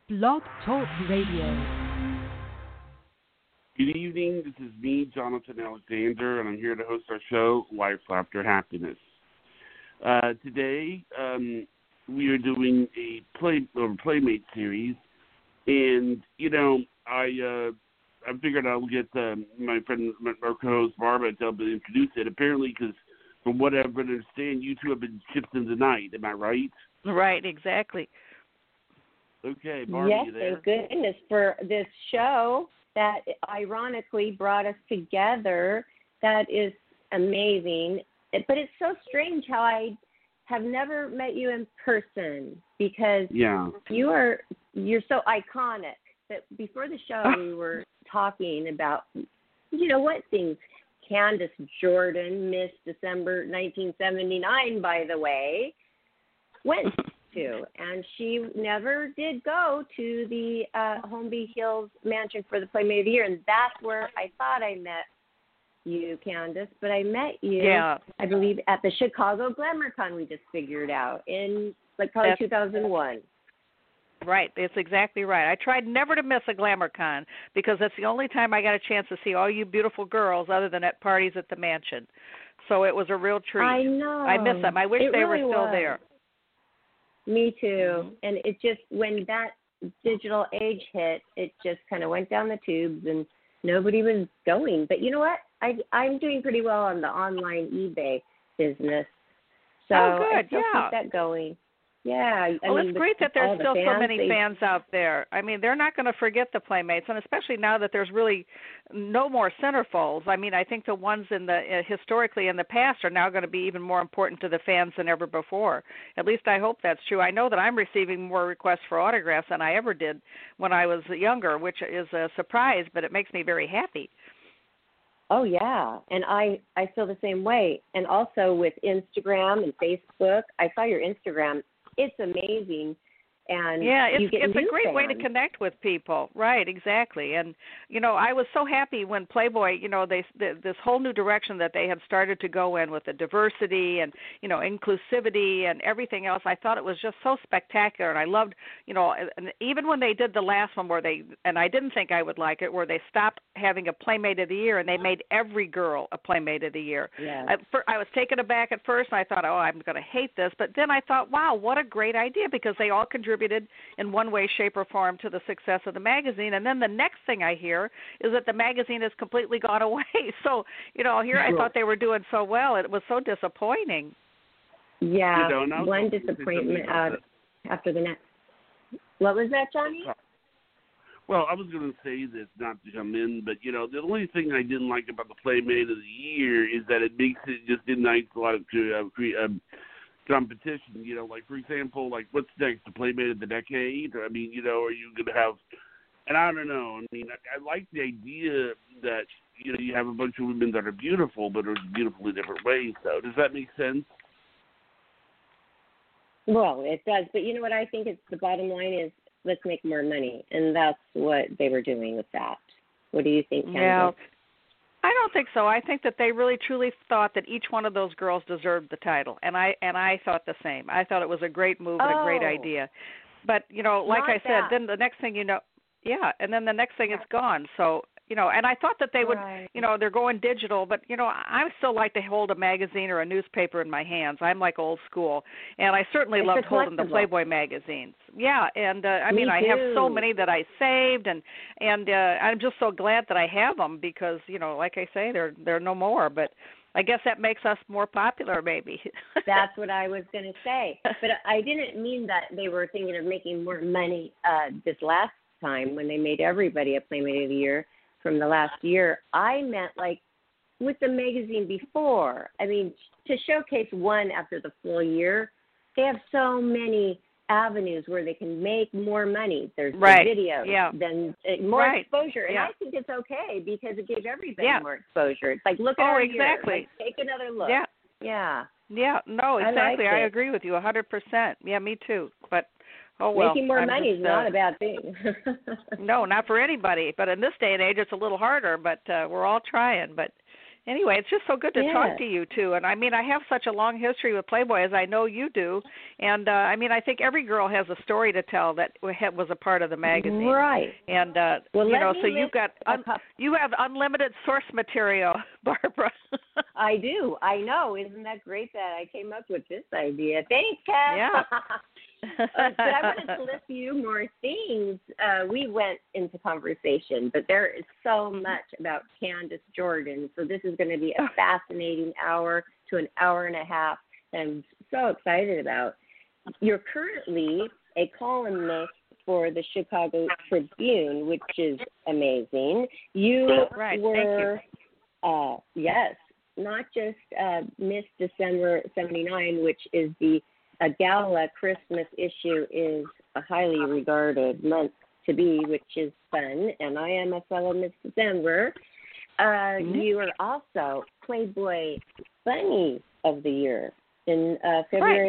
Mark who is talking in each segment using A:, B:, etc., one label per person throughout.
A: Blog Talk Radio.
B: Good evening. This is me, Jonathan Alexander, and I'm here to host our show, Life After Happiness. Today, we are doing a Playmate series, and I figured I'll get my friend, our co-host Barbara, to help introduce it. Apparently, because from what I understand, you two have been shipped in tonight. Am I right?
C: Right, exactly.
B: Okay, Barbara,
D: yes,
B: you there?
D: thank goodness for this show that ironically brought us together. That is amazing. But it's so strange how I have never met you in person because you're so iconic that before the show we were talking about, what things. Candace Jordan, Miss December 1979, by the way, went to, and she never did go to the Holmby Hills Mansion for the Playmate of the Year, and that's where I thought I met you, Candace, but I met you, I believe, at the Chicago GlamourCon we just figured out in probably 2001.
C: Right, it's exactly right. I tried never to miss a GlamourCon because that's the only time I got a chance to see all you beautiful girls other than at parties at the mansion. So it was a real treat.
D: I know.
C: I miss them. I wish they
D: really
C: were still
D: was.
C: there.
D: Me too. And it just, when that digital age hit, it just kind of went down the tubes and nobody was going. But you know what? I'm doing pretty well on the online eBay business. So I still keep that going. Yeah.
C: It's great that there's still so many fans out there. I mean, they're not going to forget the Playmates, and especially now that there's really no more centerfolds. I mean, I think the ones historically in the past are now going to be even more important to the fans than ever before. At least I hope that's true. I know that I'm receiving more requests for autographs than I ever did when I was younger, which is a surprise, but it makes me very happy.
D: Oh, yeah, and I feel the same way. And also with Instagram and Facebook, I saw your Instagram. It's amazing, and
C: it's a great
D: fans.
C: way to connect with people. Right, exactly. And I was so happy when Playboy, this whole new direction that they had started to go in with the diversity and inclusivity and everything else. I thought it was just so spectacular, and I loved, and even when they did the last one where I didn't think I would like it, where they stopped having a Playmate of the Year and they made every girl a Playmate of the Year.
D: Yes.
C: I was taken aback at first, and I thought, I'm going to hate this, but then I thought, wow, what a great idea, because they all contributed in one way, shape, or form to the success of the magazine. And then the next thing I hear is that the magazine has completely gone away. So, here I thought they were doing so well. It was so disappointing.
D: Yeah, one disappointment after the next. What was that, Johnny?
B: Well, I was going to say this, not to come in, but, the only thing I didn't like about the Playmate of the Year is that it makes it just denies a lot of competition. Like, for example, what's next? The Playmate of the Decade? I mean, are you going to have, and I don't know. I mean, I like the idea that, you have a bunch of women that are beautiful, but are beautiful in different ways, though. Does that make sense?
D: Well, it does. But you know what I think the bottom line is, let's make more money. And that's what they were doing with that. What do you think, Candace?
C: Yeah. I don't think so. I think that they really truly thought that each one of those girls deserved the title, and I thought the same. I thought it was a great move and a great idea. But like I said, then the next thing and then the next thing it's gone. So and I thought that they would, they're going digital, but I still like to hold a magazine or a newspaper in my hands. I'm like old school, and I certainly loved holding the Playboy magazines. Yeah, and I mean, I have so many that I saved, and I'm just so glad that I have them because like I say, they're no more. But I guess that makes us more popular, maybe.
D: That's what I was going to say. But I didn't mean that they were thinking of making more money this last time when they made everybody a Playmate of the Year from the last year. I meant with the magazine before. I mean, to showcase one after the full year, they have so many avenues where they can make more money. There's the videos, then more exposure. And I think it's okay because it gave everybody more exposure. It's like, look at our year. Take another look. Yeah.
C: Yeah, no, exactly. I agree with you 100%. Yeah, me too. But
D: making more money is not a bad thing.
C: No, not for anybody. But in this day and age, it's a little harder. But we're all trying. But Anyway, it's just so good to talk to you, too. And, I mean, I have such a long history with Playboy, as I know you do. And, I mean, I think every girl has a story to tell that was a part of the magazine.
D: Right.
C: And, you know, so you've got you have unlimited source material, Barbara.
D: I do. I know. Isn't that great that I came up with this idea? Thanks, Kat.
C: Yeah.
D: But I wanted to list you more things. We went into conversation, but there is so much about Candace Jordan. So this is going to be a fascinating hour to an hour and a half that I'm so excited about. You're currently a columnist for the Chicago Tribune, which is amazing. You were, yes, not just Miss December 79, which is a gala Christmas issue is a highly regarded month to be, which is fun, and I am a fellow Miss December. You are also Playboy Bunny of the Year in February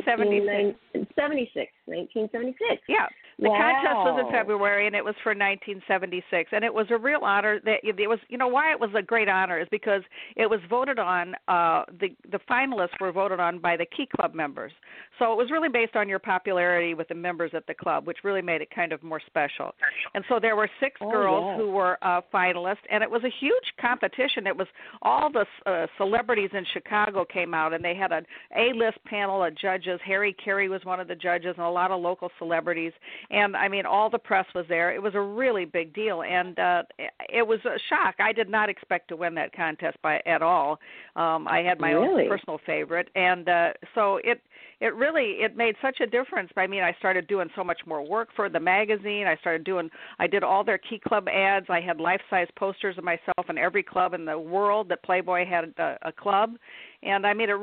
D: 1976.
C: Yeah. The contest was in February, and it was for 1976, and it was a real honor. That it was, you know, why it was a great honor is because it was voted on. The finalists were voted on by the Key Club members, so it was really based on your popularity with the members at the club, which really made it kind of more special. And so there were 6 girls who were finalists, and it was a huge competition. It was all the celebrities in Chicago came out, and they had an A-list panel of judges. Harry Carey was one of the judges, and a lot of local celebrities. And, I mean, all the press was there. It was a really big deal, and it was a shock. I did not expect to win that contest at all. I had my own personal favorite, and so it made such a difference. I mean, I started doing so much more work for the magazine. I did all their Key Club ads. I had life-size posters of myself in every club in the world that Playboy had a club. And I mean, it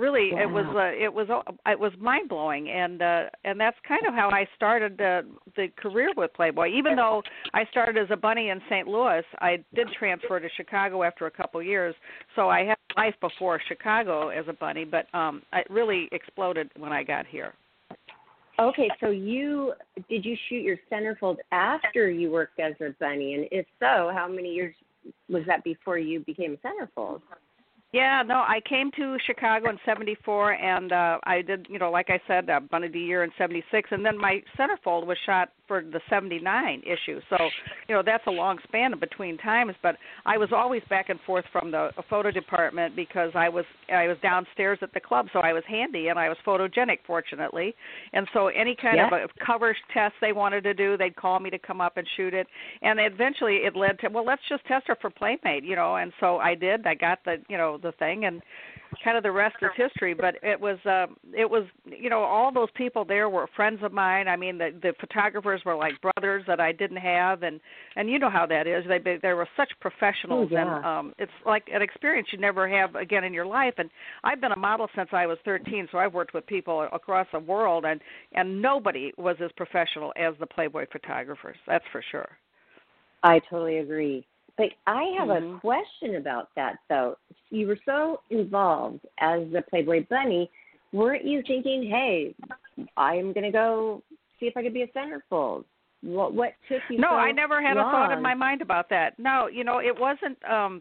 C: was mind blowing, and that's kind of how I started the career with Playboy. Even though I started as a bunny in St. Louis, I did transfer to Chicago after a couple years. So I had life before Chicago as a bunny, but it really exploded when I got here.
D: Okay, so did you shoot your centerfold after you worked as a bunny, and if so, how many years was that before you became a centerfold?
C: Yeah, no, I came to Chicago in 74, and I did, you know, like I said, Bunny of the Year in 76, and then my centerfold was shot for the 79 issue. So, you know, that's a long span in between times, but I was always back and forth from the photo department because I was downstairs at the club, so I was handy, and I was photogenic, fortunately. And so any kind of a cover test they wanted to do, they'd call me to come up and shoot it. And eventually it led to, well, let's just test her for Playmate, you know, and so I did. I got the thing, and kind of the rest is history. But it was, you know, all those people there were friends of mine. I mean, the photographers were like brothers that I didn't have, and you know how that is. They were such professionals, and it's like an experience you never have again in your life. And I've been a model since I was 13, so I've worked with people across the world, and nobody was as professional as the Playboy photographers. That's for sure.
D: I totally agree. But I have a question about that, though. You were so involved as the Playboy Bunny. Weren't you thinking, hey, I am going to go see if I could be a centerfold? What took you so long?
C: No, I never had a thought in my mind about that. No, you know, it wasn't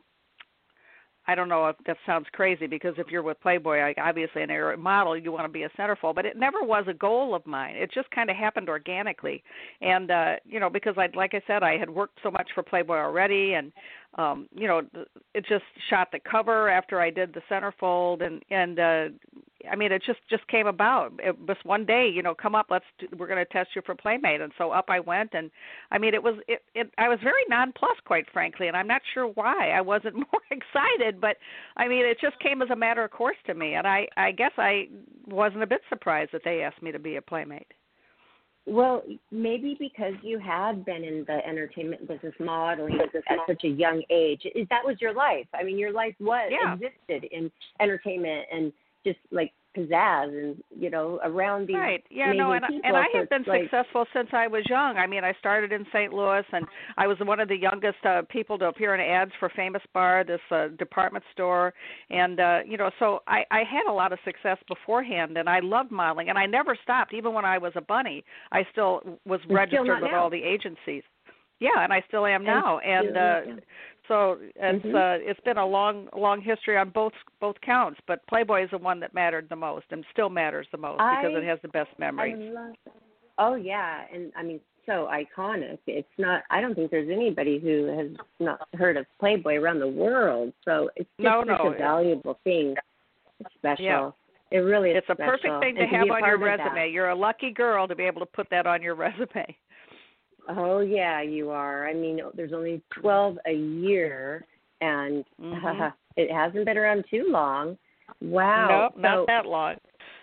C: I don't know if that sounds crazy, because if you're with Playboy, obviously an air model, you want to be a centerfold, but it never was a goal of mine. It just kind of happened organically. And, you know, because like I said, I had worked so much for Playboy already, and, you know, it just shot the cover after I did the centerfold, and I mean, it just came about. It was one day, you know, come up, we're going to test you for Playmate. And so up I went, and I mean, I was very nonplussed, quite frankly, and I'm not sure why I wasn't more excited, but I mean, it just came as a matter of course to me. And I guess I wasn't a bit surprised that they asked me to be a Playmate.
D: Well, maybe because you had been in the entertainment business, modeling at such a young age. That was your life. I mean, your life existed in entertainment and just like pizzazz and, you know, around these people.
C: And I have been successful since I was young. I mean, I started in St. Louis, and I was one of the youngest people to appear in ads for Famous Bar, this department store, and you know, so I had a lot of success beforehand, and I loved modeling, and I never stopped. Even when I was a bunny, I still was registered with all the agencies. and I still am now. And so it's been a long history on both counts. But Playboy is the one that mattered the most and still matters the most because it has the best memories.
D: Oh yeah, and I mean, so iconic. It's not. I don't think there's anybody who has not heard of Playboy around the world. So it's just such a valuable thing. It's special.
C: Yeah.
D: It really is.
C: It's a perfect thing to have on your resume. You're a lucky girl to be able to put that on your resume.
D: Oh yeah, you are. I mean, there's only 12 a year, and it hasn't been around too long. Wow.
C: Nope, not that long.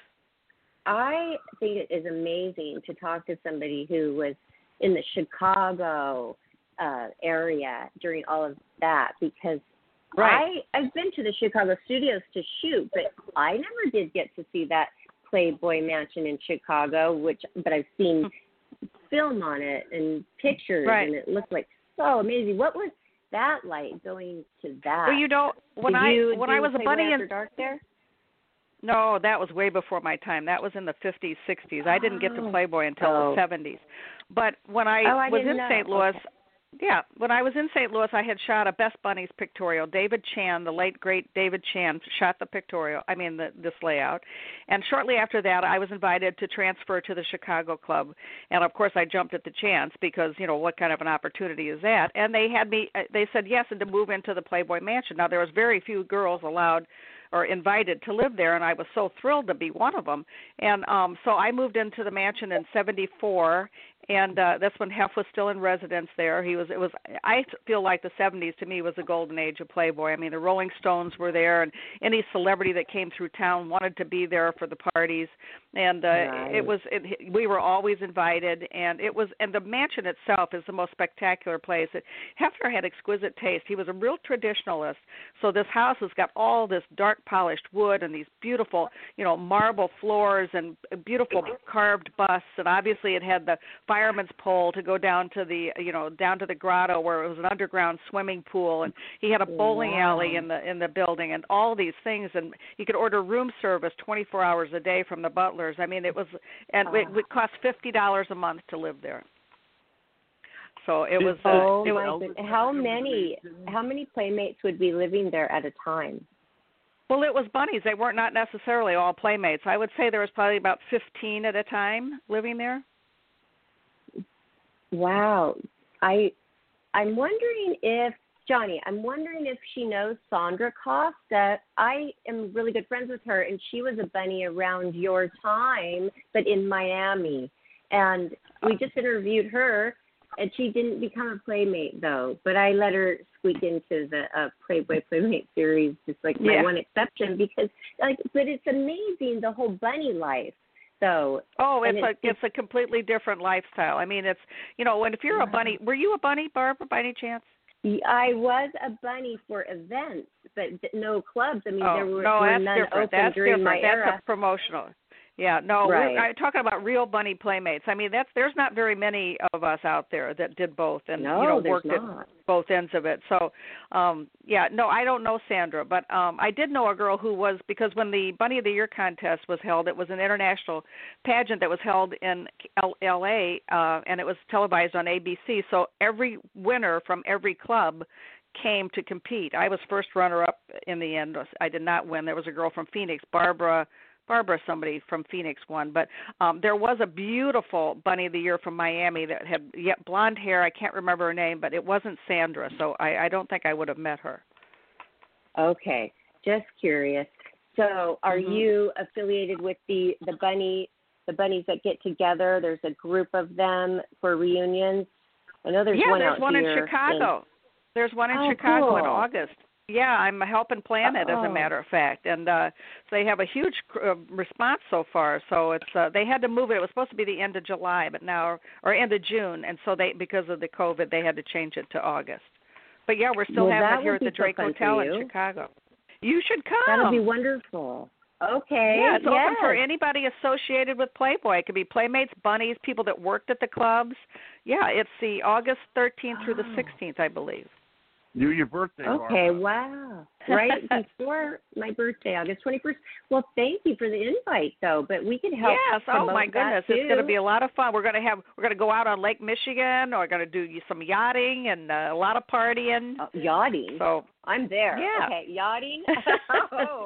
D: I think it is amazing to talk to somebody who was in the Chicago area during all of that, because I've been to the Chicago studios to shoot, but I never did get to see that Playboy Mansion in Chicago, but I've seen film on it and pictures, and it looked like so amazing. What was that like, going to that?
C: Well, when I was a bunny
D: in Dark there?
C: No, that was way before my time. That was in the 50s, 60s. I didn't get to Playboy until the 70s. But when I was in St. Louis, when I was in St. Louis, I had shot a Best Bunnies pictorial. David Chan, the late, great David Chan, shot the pictorial, this layout. And shortly after that, I was invited to transfer to the Chicago Club. And, of course, I jumped at the chance because, what kind of an opportunity is that? And they said yes, and to move into the Playboy Mansion. Now, there was very few girls allowed or invited to live there, and I was so thrilled to be one of them. And so I moved into the mansion in '74, and that's when Hef was still in residence there. I feel like the 70s to me was the golden age of Playboy. I mean, the Rolling Stones were there, and any celebrity that came through town wanted to be there for the parties. And we were always invited, and the mansion itself is the most spectacular place. Hefner had exquisite taste. He was a real traditionalist. So this house has got all this dark polished wood and these beautiful, marble floors and beautiful carved busts, and obviously it had the fireman's pole to go down to the grotto where it was an underground swimming pool, and he had a bowling alley in the building, and all these things, and you could order room service 24 hours a day from the butlers. I mean, it would cost $50 a month to live there. So it was.
D: How many playmates would be living there at a time?
C: Well, it was bunnies. They weren't not necessarily all playmates. I would say there was probably about 15 at a time living there. Wow.
D: I'm wondering if, Johnny, she knows Sandra Costa. I am really good friends with her, and she was a bunny around your time, but in Miami. And we just interviewed her, and she didn't become a playmate, though. But I let her squeak into the Playboy Playmate series, just like my one exception, because, but it's amazing, the whole bunny life. So,
C: it's a completely different lifestyle. I mean, it's, and if you're a bunny, were you a bunny, Barbara, by any chance?
D: I was a bunny for events, but no clubs. I mean, there were none
C: different.
D: Open during my era.
C: That's a promotional. Yeah, no, I'm talking about real bunny playmates. I mean, there's not very many of us out there that did both and worked at both ends of it. So, I don't know Sandra, but I did know a girl who was, because when the Bunny of the Year contest was held, it was an international pageant that was held in L.A. And it was televised on ABC. So every winner from every club came to compete. I was first runner-up in the end. I did not win. There was a girl from Phoenix, Barbara, somebody from Phoenix won, but there was a beautiful Bunny of the Year from Miami that had blonde hair. I can't remember her name, but it wasn't Sandra, so I don't think I would have met her.
D: Okay, just curious. So are you affiliated with the bunnies that get together? There's a group of them for reunions. I know there's one out
C: one
D: here
C: in Chicago. There's one in Chicago in August. Yeah, I'm helping plan it, as a matter of fact, and so they have a huge response so far. So it's they had to move it. It was supposed to be the end of July, but now or end of June, and so because of the COVID, they had to change it to August. But yeah, we're still having it here at the Drake Hotel in Chicago. You should come.
D: That'll be wonderful. Okay.
C: Yeah, it's open for anybody associated with Playboy. It could be playmates, bunnies, people that worked at the clubs. Yeah, it's the August 13th through the 16th, I believe.
B: Knew your birthday,
D: Okay,
B: Barbara.
D: wow. Right before my birthday, August 21st. Well, thank you for the invite, though. But we could help.
C: Yes. Oh my goodness,
D: too.
C: it's going to be a lot of fun. We're going to go out on Lake Michigan. We're going to do some yachting and a lot of partying.
D: Yachting.
C: So
D: I'm there.
C: Yeah.
D: Okay, yachting. Oh,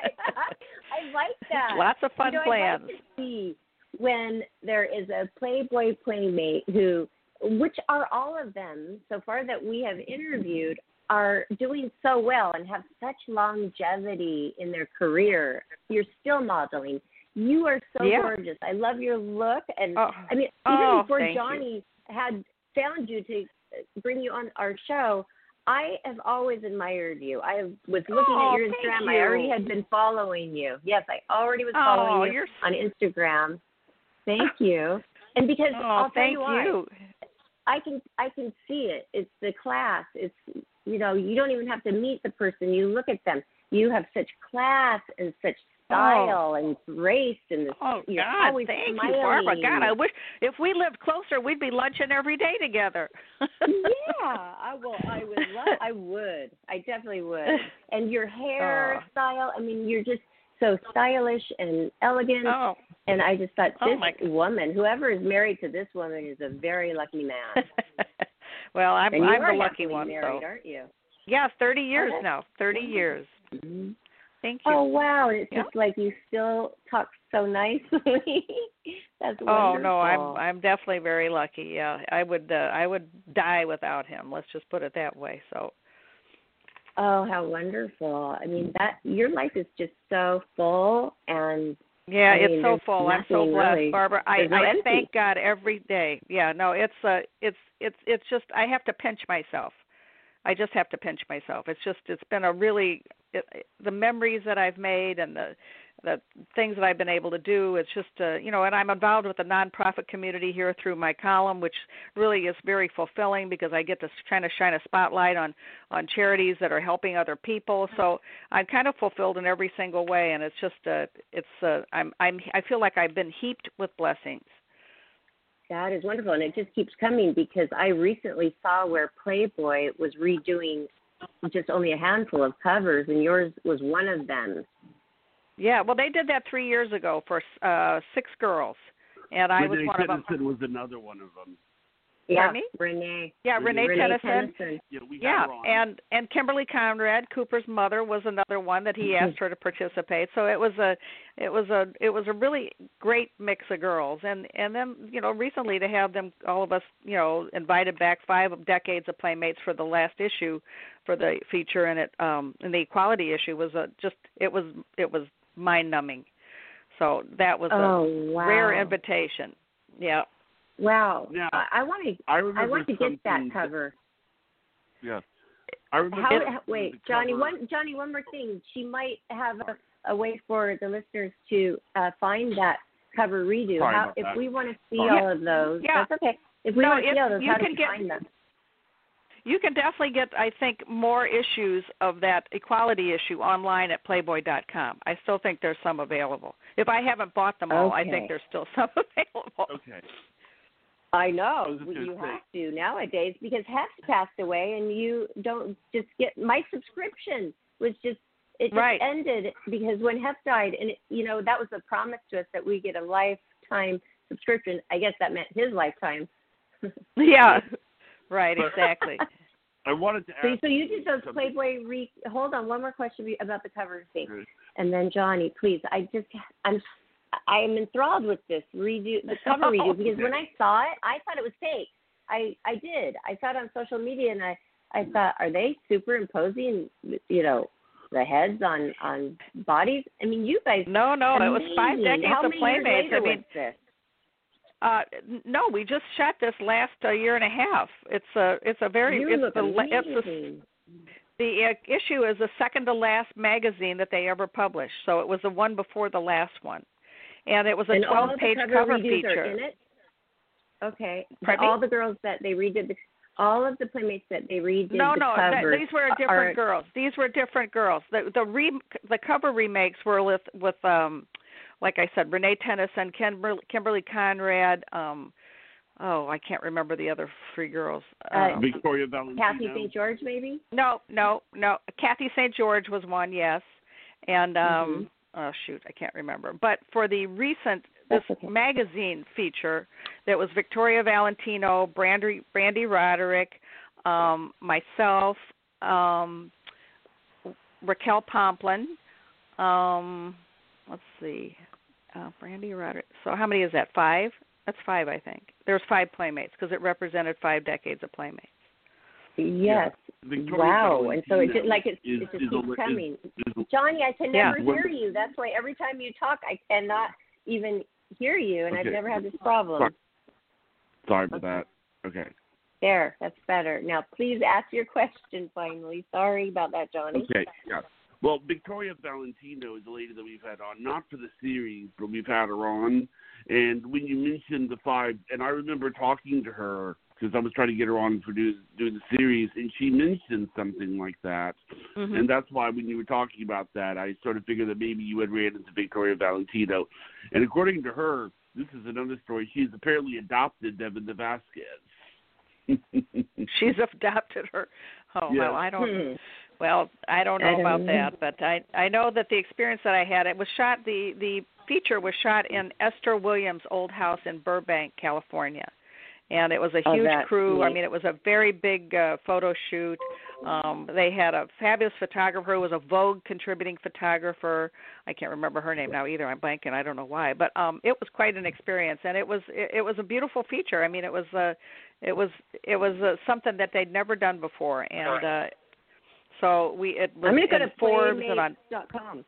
D: I like that.
C: Lots of fun plans.
D: I'd like to see when there is a Playboy playmate which are all of them so far that we have interviewed, are doing so well and have such longevity in their career. You're still modeling. You are so gorgeous. I love your look. And even before Johnny had found you to bring you on our show, I have always admired you. I was looking at your Instagram. I already had been following you. Yes, I already was following you on Instagram. Thank you. And because I'll tell you why. I can see it. It's the class. It's, you don't even have to meet the person. You look at them. You have such class and such style and grace and this. You're always
C: thank
D: smiling.
C: you, Barbara. God, I wish if we lived closer, we'd be lunching every day together.
D: I would. I definitely would. And your hairstyle. I mean, you're just so stylish and elegant. And I just thought this woman, whoever is married to this woman, is a very lucky man.
C: Well, I'm the lucky one.
D: Married, aren't you?
C: Yeah, 30 years now. 30 years.
D: Mm-hmm.
C: Thank you.
D: Oh wow! It's just like you still talk so nicely. That's wonderful.
C: Oh no, I'm definitely very lucky. Yeah, I would die without him. Let's just put it that way. So.
D: Oh, how wonderful! I mean, your life is just so full and.
C: Yeah, it's so full. I'm so blessed,
D: really,
C: Barbara. I thank God every day. Yeah, no, it's just I have to pinch myself. I just have to pinch myself. It's been a really the memories that I've made and the things that I've been able to do. It's just and I'm involved with the nonprofit community here through my column, which really is very fulfilling because I get to kind of shine a spotlight on charities that are helping other people. So I'm kind of fulfilled in every single way, and it's just I feel like I've been heaped with blessings.
D: That is wonderful, and it just keeps coming because I recently saw where Playboy was redoing just only a handful of covers, and yours was one of them.
C: Yeah, well, they did that 3 years ago for 6 girls, and I was one of them.
B: Renee Tennyson was another one of them.
D: Yeah, Renee.
C: Yeah, Renee Tennyson.
B: Yeah, we had her on.
C: And Kimberly Conrad, Cooper's mother, was another one that he asked her to participate. So it was a really great mix of girls. And then recently to have them, all of us, invited back 5 decades of Playmates for the last issue, for the feature, and the equality issue was it was mind numbing. So that was a rare invitation. Yeah.
D: Wow.
B: Now,
D: I want to get that cover.
B: Yeah. I remember.
D: Wait, Johnny. One more thing. She might have a way for the listeners to find that cover redo. If we want to see all of those, that's okay. If we want to see all those, how do we find them?
C: You can definitely get, I think, more issues of that equality issue online at Playboy.com. I still think there's some available. If I haven't bought them all, I think there's still some available.
B: Okay.
D: I know. You have to nowadays because Hef's passed away, and you don't just get my subscription was just ended because when Hef died, and that was a promise to us that we get a lifetime subscription. I guess that meant his lifetime.
C: Yeah. Right. Exactly.
B: I wanted to ask.
D: So you did those Playboy. Hold on. One more question about the cover thing, and then Johnny, please. I am enthralled with this the cover redo because when I saw it, I thought it was fake. I did. I saw it on social media, and I thought, are they superimposing, the heads on bodies? I mean, you guys.
C: No, it was 5 decades
D: How
C: of
D: many
C: Playmates.
D: years later was this?
C: No, we just shot this last year and a half. It's a very the issue is the second to last magazine that they ever published. So it was the one before the last one. And it was a 12-page cover feature.
D: Are in it? Okay.
C: Pardon
D: all the girls that they redid, all of the Playmates that they redid the covers.
C: These were different girls. These were different girls. The cover remakes were with like I said, Renee Tennyson, Kimberly Conrad, I can't remember the other three girls.
B: Victoria Valentino.
D: Kathy St. George, maybe?
C: No. Kathy St. George was one, yes. And, oh, shoot, I can't remember. But for the recent, magazine feature, that was Victoria Valentino, Brandy Roderick, myself, Raquel Pomplin, let's see, Brandy Roderick. So how many is that, 5? That's 5, I think. There's 5 Playmates because it represented 5 decades of Playmates.
D: Yes. Wow. And so it just keeps coming. Johnny, I can never hear you. That's why every time you talk, I cannot even hear you, and I've never had this problem.
B: Sorry about that. Okay.
D: There, that's better. Now, please ask your question finally. Sorry about that, Johnny.
B: Okay, yeah. Well, Victoria Valentino is a lady that we've had on, not for the series, but we've had her on. And when you mentioned the 5, and I remember talking to her, because I was trying to get her on for doing the series, and she mentioned something like that. Mm-hmm. And that's why when you were talking about that, I sort of figured that maybe you had ran into Victoria Valentino. And according to her, this is another story, she's apparently adopted Devin Vasquez.
C: She's adopted her. Oh, yes. Well, I don't. Well, I don't know about that, but I know that the experience that I had, it was shot. The feature was shot in Esther Williams' old house in Burbank, California, and it was a huge crew.
D: Neat.
C: I mean, it was a very big photo shoot. They had a fabulous photographer who was a Vogue contributing photographer. I can't remember her name now either. I'm blanking. I don't know why, but it was quite an experience, and it was a beautiful feature. I mean, it was something that they'd never done before, and so it was.
D: I'm going to go to
C: Forbes
D: Playmates.com.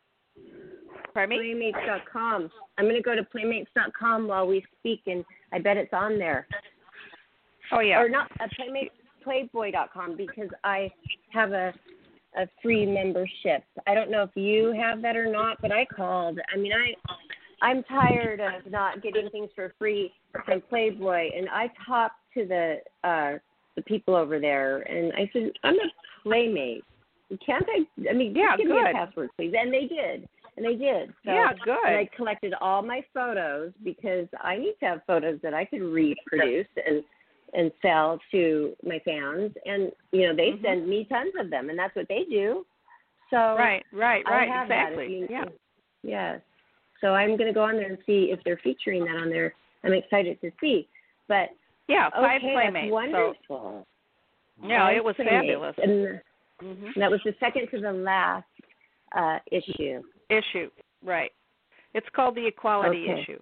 C: Pardon me?
D: Playmates.com. I'm going to go to Playmates.com while we speak, and I bet it's on there.
C: Oh yeah.
D: Or not Playboy.com, because I have a free membership. I don't know if you have that or not, but I called. I mean, I'm tired of not getting things for free from Playboy, and I talked to the people over there, and I said, I'm a Playmate. Can't I? I mean, just give me a password, please. And they did. So,
C: yeah, good.
D: And I collected all my photos because I need to have photos that I can reproduce and sell to my fans. And, they send me tons of them, and that's what they do. So
C: Right,
D: I have
C: exactly.
D: That yes. So I'm going to go on there and see if they're featuring that on there. I'm excited to see. But,
C: 5 Playmates.
D: That's wonderful.
C: So, yeah, it was fabulous.
D: And that was the second to the last issue.
C: Right. It's called the Equality Issue.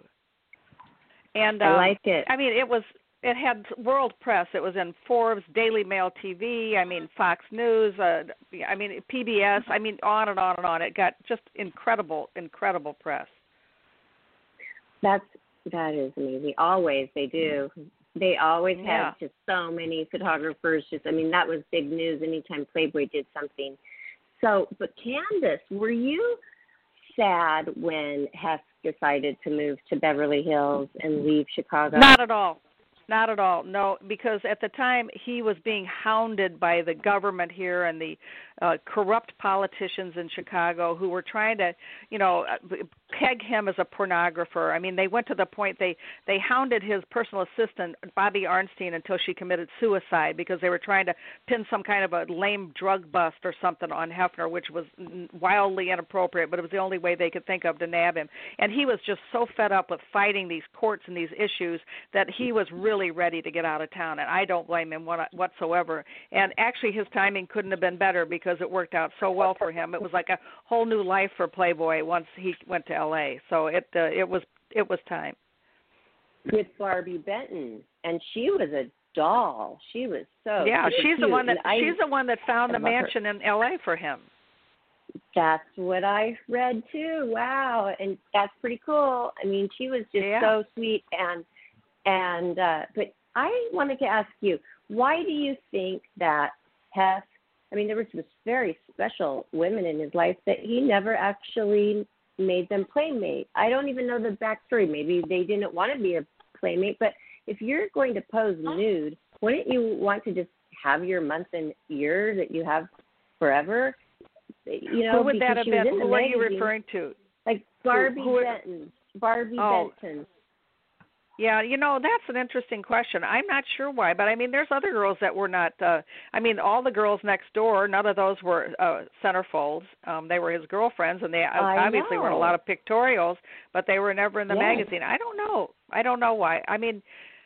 C: And
D: I like it.
C: I mean, it had world press. It was in Forbes, Daily Mail TV, I mean, Fox News, I mean, PBS, I mean, on and on and on. It got just incredible press.
D: That is amazing. Always they do. They always have just so many photographers. That was big news anytime Playboy did something. So, but Candace, were you sad when Hess decided to move to Beverly Hills and leave Chicago?
C: Not at all. No, because at the time he was being hounded by the government here and the corrupt politicians in Chicago who were trying to, peg him as a pornographer. I mean, they went to the point they hounded his personal assistant, Bobby Arnstein, until she committed suicide because they were trying to pin some kind of a lame drug bust or something on Hefner, which was wildly inappropriate, but it was the only way they could think of to nab him. And he was just so fed up with fighting these courts and these issues that he was really ready to get out of town, and I don't blame him whatsoever. And actually his timing couldn't have been better because it worked out so well for him. It was like a whole new life for Playboy once he went to L.A., so it was time.
D: With Barbie Benton, and she was a doll. She was so
C: she's
D: cute.
C: the one that found the mansion in L.A. for him.
D: That's what I read too. Wow, and that's pretty cool. I mean, she was just so sweet, and but I wanted to ask you, why do you think that Hess? I mean, there was this very special women in his life that he never actually made them playmate. I don't even know the backstory. Maybe they didn't want to be a playmate, but if you're going to pose nude, wouldn't you want to just have your month and year that you have forever?
C: Who would that have been? Who are you referring to?
D: Like Barbie Benton. Barbie Benton.
C: Yeah, that's an interesting question. I'm not sure why, but I mean, there's other girls that were not. All the girls next door, none of those were centerfolds. They were his girlfriends, and they obviously were in a lot of pictorials, but they were never in the magazine. I don't know why. I mean,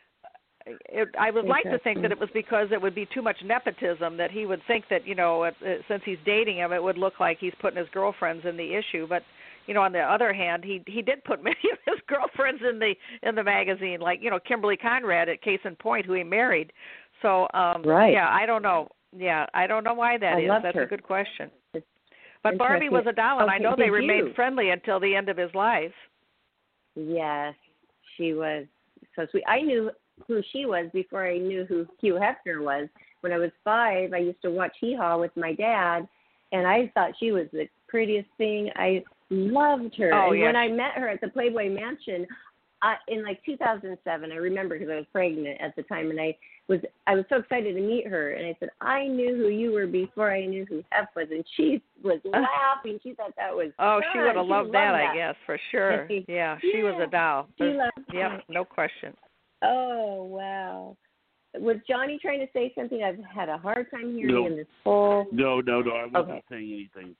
C: I would like to think that it was because it would be too much nepotism, that he would think that, since he's dating him, it would look like he's putting his girlfriends in the issue. But on the other hand, he did put many of his girlfriends in the magazine, like Kimberly Conrad at Case in Point, who he married. So
D: right.
C: Yeah, I don't know. Yeah, I don't know why that is. That's a good question. But Barbie was a doll, and I know they remained friendly until the end of his life.
D: Yes, she was so sweet. I knew who she was before I knew who Hugh Hefner was. When I was 5, I used to watch Hee Haw with my dad, and I thought she was the prettiest thing. I loved her. When I met her at the Playboy Mansion in like 2007, I remember because I was pregnant at the time, and I was so excited to meet her, and I said, I knew who you were before I knew who Hef was, and she was laughing. She thought that was fun.
C: She would have loved that, I guess, for sure. Yeah, she was a doll. Yeah, no question.
D: Oh, wow. Was Johnny trying to say something? I've had a hard time hearing in this whole...
B: No, I wasn't saying anything.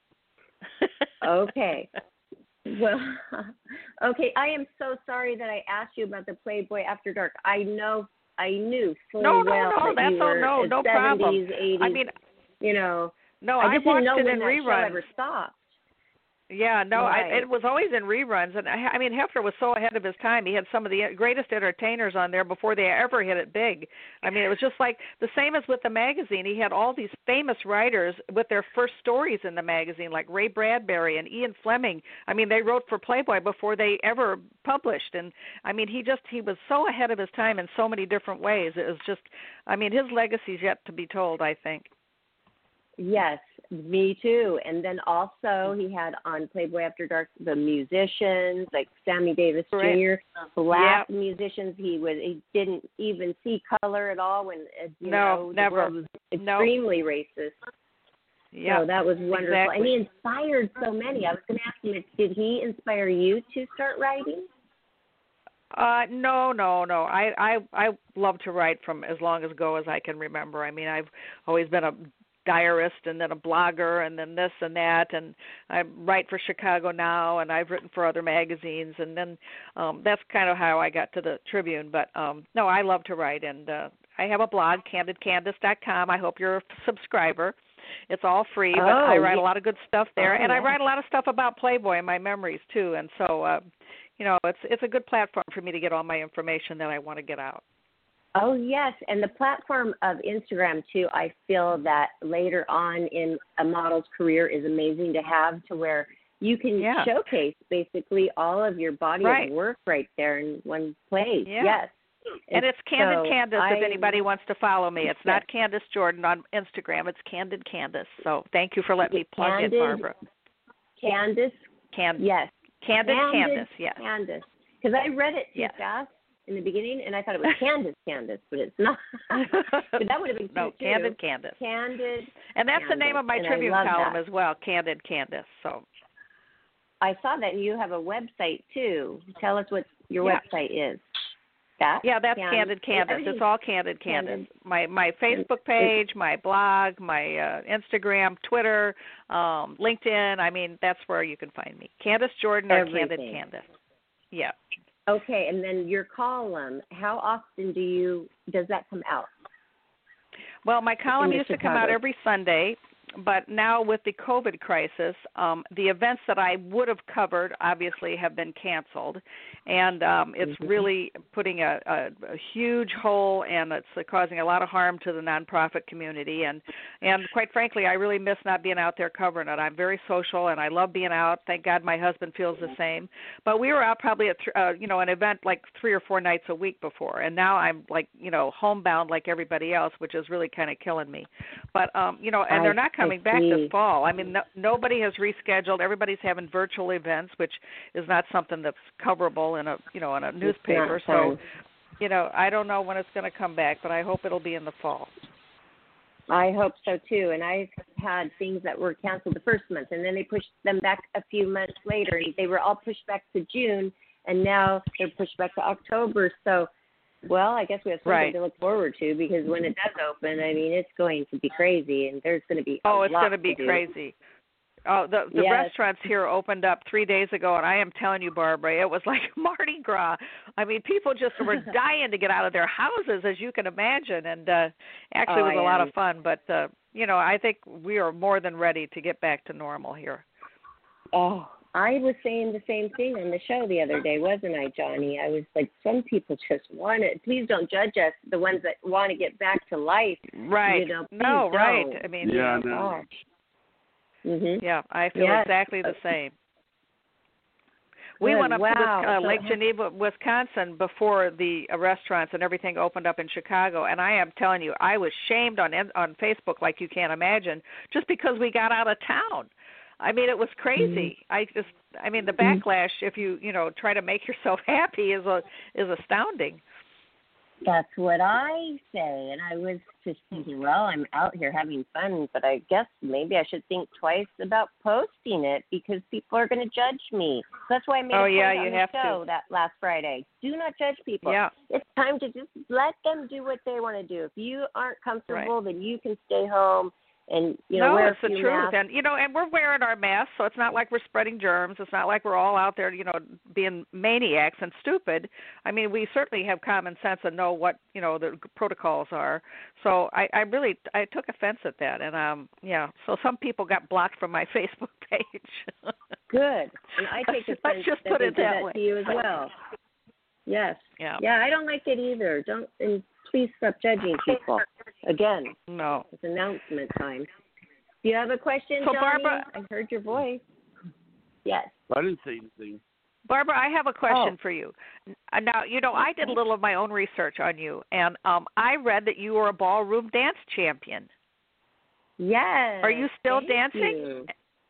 D: Okay. Well, okay, I am so sorry that I asked you about the Playboy After Dark. I knew full well that you were
C: no
D: 70s,
C: problem.
D: 80s.
C: I mean, no,
D: I just
C: watched
D: didn't know
C: it
D: when
C: in
D: that
C: reruns.
D: show ever stopped.
C: Yeah, no,
D: right.
C: It was always in reruns, and I mean, Hefner was so ahead of his time. He had some of the greatest entertainers on there before they ever hit it big. I mean, it was just like the same as with the magazine. He had all these famous writers with their first stories in the magazine, like Ray Bradbury and Ian Fleming. I mean, they wrote for Playboy before they ever published, and I mean, he was so ahead of his time in so many different ways. It was just, I mean, his legacy's yet to be told, I think.
D: Yes, me too. And then also he had on Playboy After Dark the musicians like Sammy Davis Jr., black musicians. He didn't even see color at all when
C: never.
D: The world was extremely racist. Yeah, so that was wonderful.
C: Exactly.
D: And he inspired so many. I was going to ask him, did he inspire you to start writing?
C: No. I love to write from as long ago as I can remember. I mean, I've always been a diarist and then a blogger and then this and that, and I write for Chicago Now, and I've written for other magazines, and then that's kind of how I got to the Tribune. But no, I love to write, and I have a blog, candidcandace.com. I hope you're a subscriber. It's all free, but I write a lot of good stuff there, and I write a lot of stuff about Playboy and my memories too, and so it's a good platform for me to get all my information that I want to get out.
D: Oh, yes, and the platform of Instagram, too, I feel that later on in a model's career is amazing to have, to where you can showcase basically all of your body of work right there in one place. Yeah. Yes.
C: And it's Candid Candace if anybody wants to follow me. It's not Candace Jordan on Instagram. It's Candid Candace. So thank you for letting me plug in, Barbara.
D: Candace? Yes.
C: Candid Candace, yes.
D: Candace. Because I read it too fast in the beginning, and I thought it was Candace, but it's not. But that would have been cute, too.
C: Candid Candace.
D: Candid.
C: And that's
D: Candace.
C: The name of my Tribune column as well, Candid Candace. So
D: I saw that, and you have a website, too. Tell us what your website is. That's
C: Candid Candace. It's all Candid Candace. My Facebook page, my blog, my Instagram, Twitter, LinkedIn. I mean, that's where you can find me. Candace Jordan or Candid Candace. Yeah.
D: Okay, and then your column, how often does that come out?
C: Well, my column used to come out every Sunday, but now with the COVID crisis, the events that I would have covered obviously have been canceled, and it's really putting a huge hole, and it's causing a lot of harm to the nonprofit community, and quite frankly, I really miss not being out there covering it. I'm very social, and I love being out. Thank God my husband feels the same, but we were out probably at an event like 3 or 4 nights a week before, and now I'm like homebound like everybody else, which is really kind of killing me. But and they're not coming back this fall. I mean, nobody has rescheduled. Everybody's having virtual events, which is not something that's coverable in a newspaper. So, I don't know when it's going to come back, but I hope it'll be in the fall.
D: I hope so too. And I've had things that were canceled the first month, and then they pushed them back a few months later. They were all pushed back to June, and now they're pushed back to October. So, well, I guess we have something to look forward to, because when it does open, I mean, it's going to be crazy, and there's going to be
C: it's going to be crazy. Oh, the restaurants here opened up 3 days ago, and I am telling you, Barbara, it was like Mardi Gras. I mean, people just were dying to get out of their houses, as you can imagine, and actually it was a lot of fun. But, I think we are more than ready to get back to normal here.
D: Oh, I was saying the same thing on the show the other day, wasn't I, Johnny? I was like, some people just want it. Please don't judge us, the ones that want to get back to life.
C: Right. No, right. I mean,
B: yeah, no.
D: Mm-hmm.
C: Yeah, I feel exactly the same. We went up to Lake Geneva, Wisconsin before the restaurants and everything opened up in Chicago, and I am telling you, I was shamed on Facebook like you can't imagine, just because we got out of town. I mean, it was crazy. The backlash, if you try to make yourself happy, is astounding.
D: That's what I say, and I was just thinking, well, I'm out here having fun, but I guess maybe I should think twice about posting it, because people are going to judge me. That's why I made a point on the show that last Friday. Do not judge people.
C: Yeah.
D: It's time to just let them do what they want to do. If you aren't comfortable, then you can stay home. And wear
C: it's the truth, and and we're wearing our masks, so it's not like we're spreading germs. It's not like we're all out there, being maniacs and stupid. I mean, we certainly have common sense and know what the protocols are. So I took offense at that, and so some people got blocked from my Facebook page.
D: Good, and I take offense.
C: Let's just put it that way
D: to you as well. Yes.
C: Yeah.
D: Yeah, I don't like it either. And please stop judging people. Again,
C: no.
D: It's announcement time. Do you have a question,
C: so,
D: Johnny?
C: Barbara,
D: I heard your voice. Yes.
B: I didn't say anything.
C: Barbara, I have a question for you. Now, I did a little of my own research on you, and I read that you were a ballroom dance champion.
D: Yes.
C: Are you still dancing?
D: You.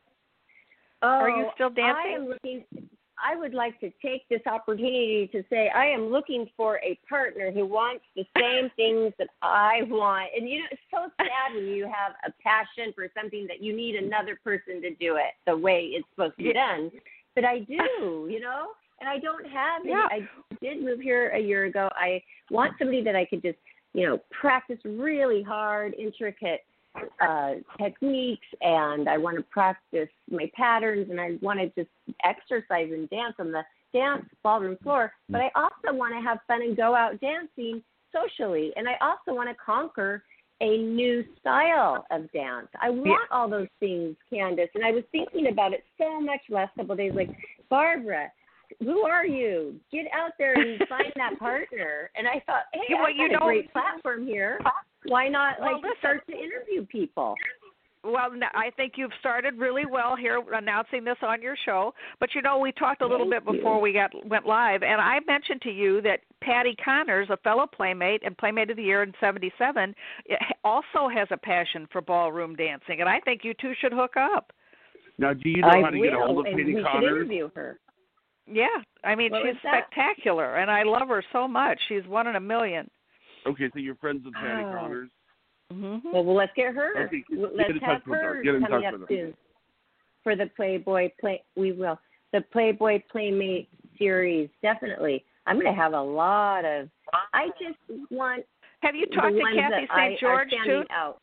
C: Are you still dancing?
D: I would like to take this opportunity to say I am looking for a partner who wants the same things that I want. And, it's so sad when you have a passion for something that you need another person to do it the way it's supposed to be done. But I do, and I don't have it. I did move here a year ago. I want somebody that I could just, practice really hard, intricate techniques, and I want to practice my patterns, and I want to just exercise and dance on the dance ballroom floor, but I also want to have fun and go out dancing socially, and I also want to conquer a new style of dance. I want all those things, Candace, and I was thinking about it so much last couple of days, like, Barbara, who are you? Get out there and find that partner. And I thought, hey, I've got a great platform here. Why not start to interview people?
C: Well, I think you've started really well here announcing this on your show. But, we talked a little bit before we went live, and I mentioned to you that Patty Connors, a fellow Playmate and Playmate of the Year in 1977, also has a passion for ballroom dancing, and I think you two should hook up.
B: Now, do you know how to get a hold of Patty Connors?
D: We should interview her.
C: Yeah, I mean, she's spectacular, and I love her so much. She's one in a million.
B: Okay, so you're friends with Patty Connors?
C: Mm-hmm.
D: Well, let's get her.
B: Okay,
D: let's have her coming up soon for the Playboy the Playboy Playmate series. Definitely, I'm going to have a lot of. I just want.
C: Have you talked to Kathy St. George too?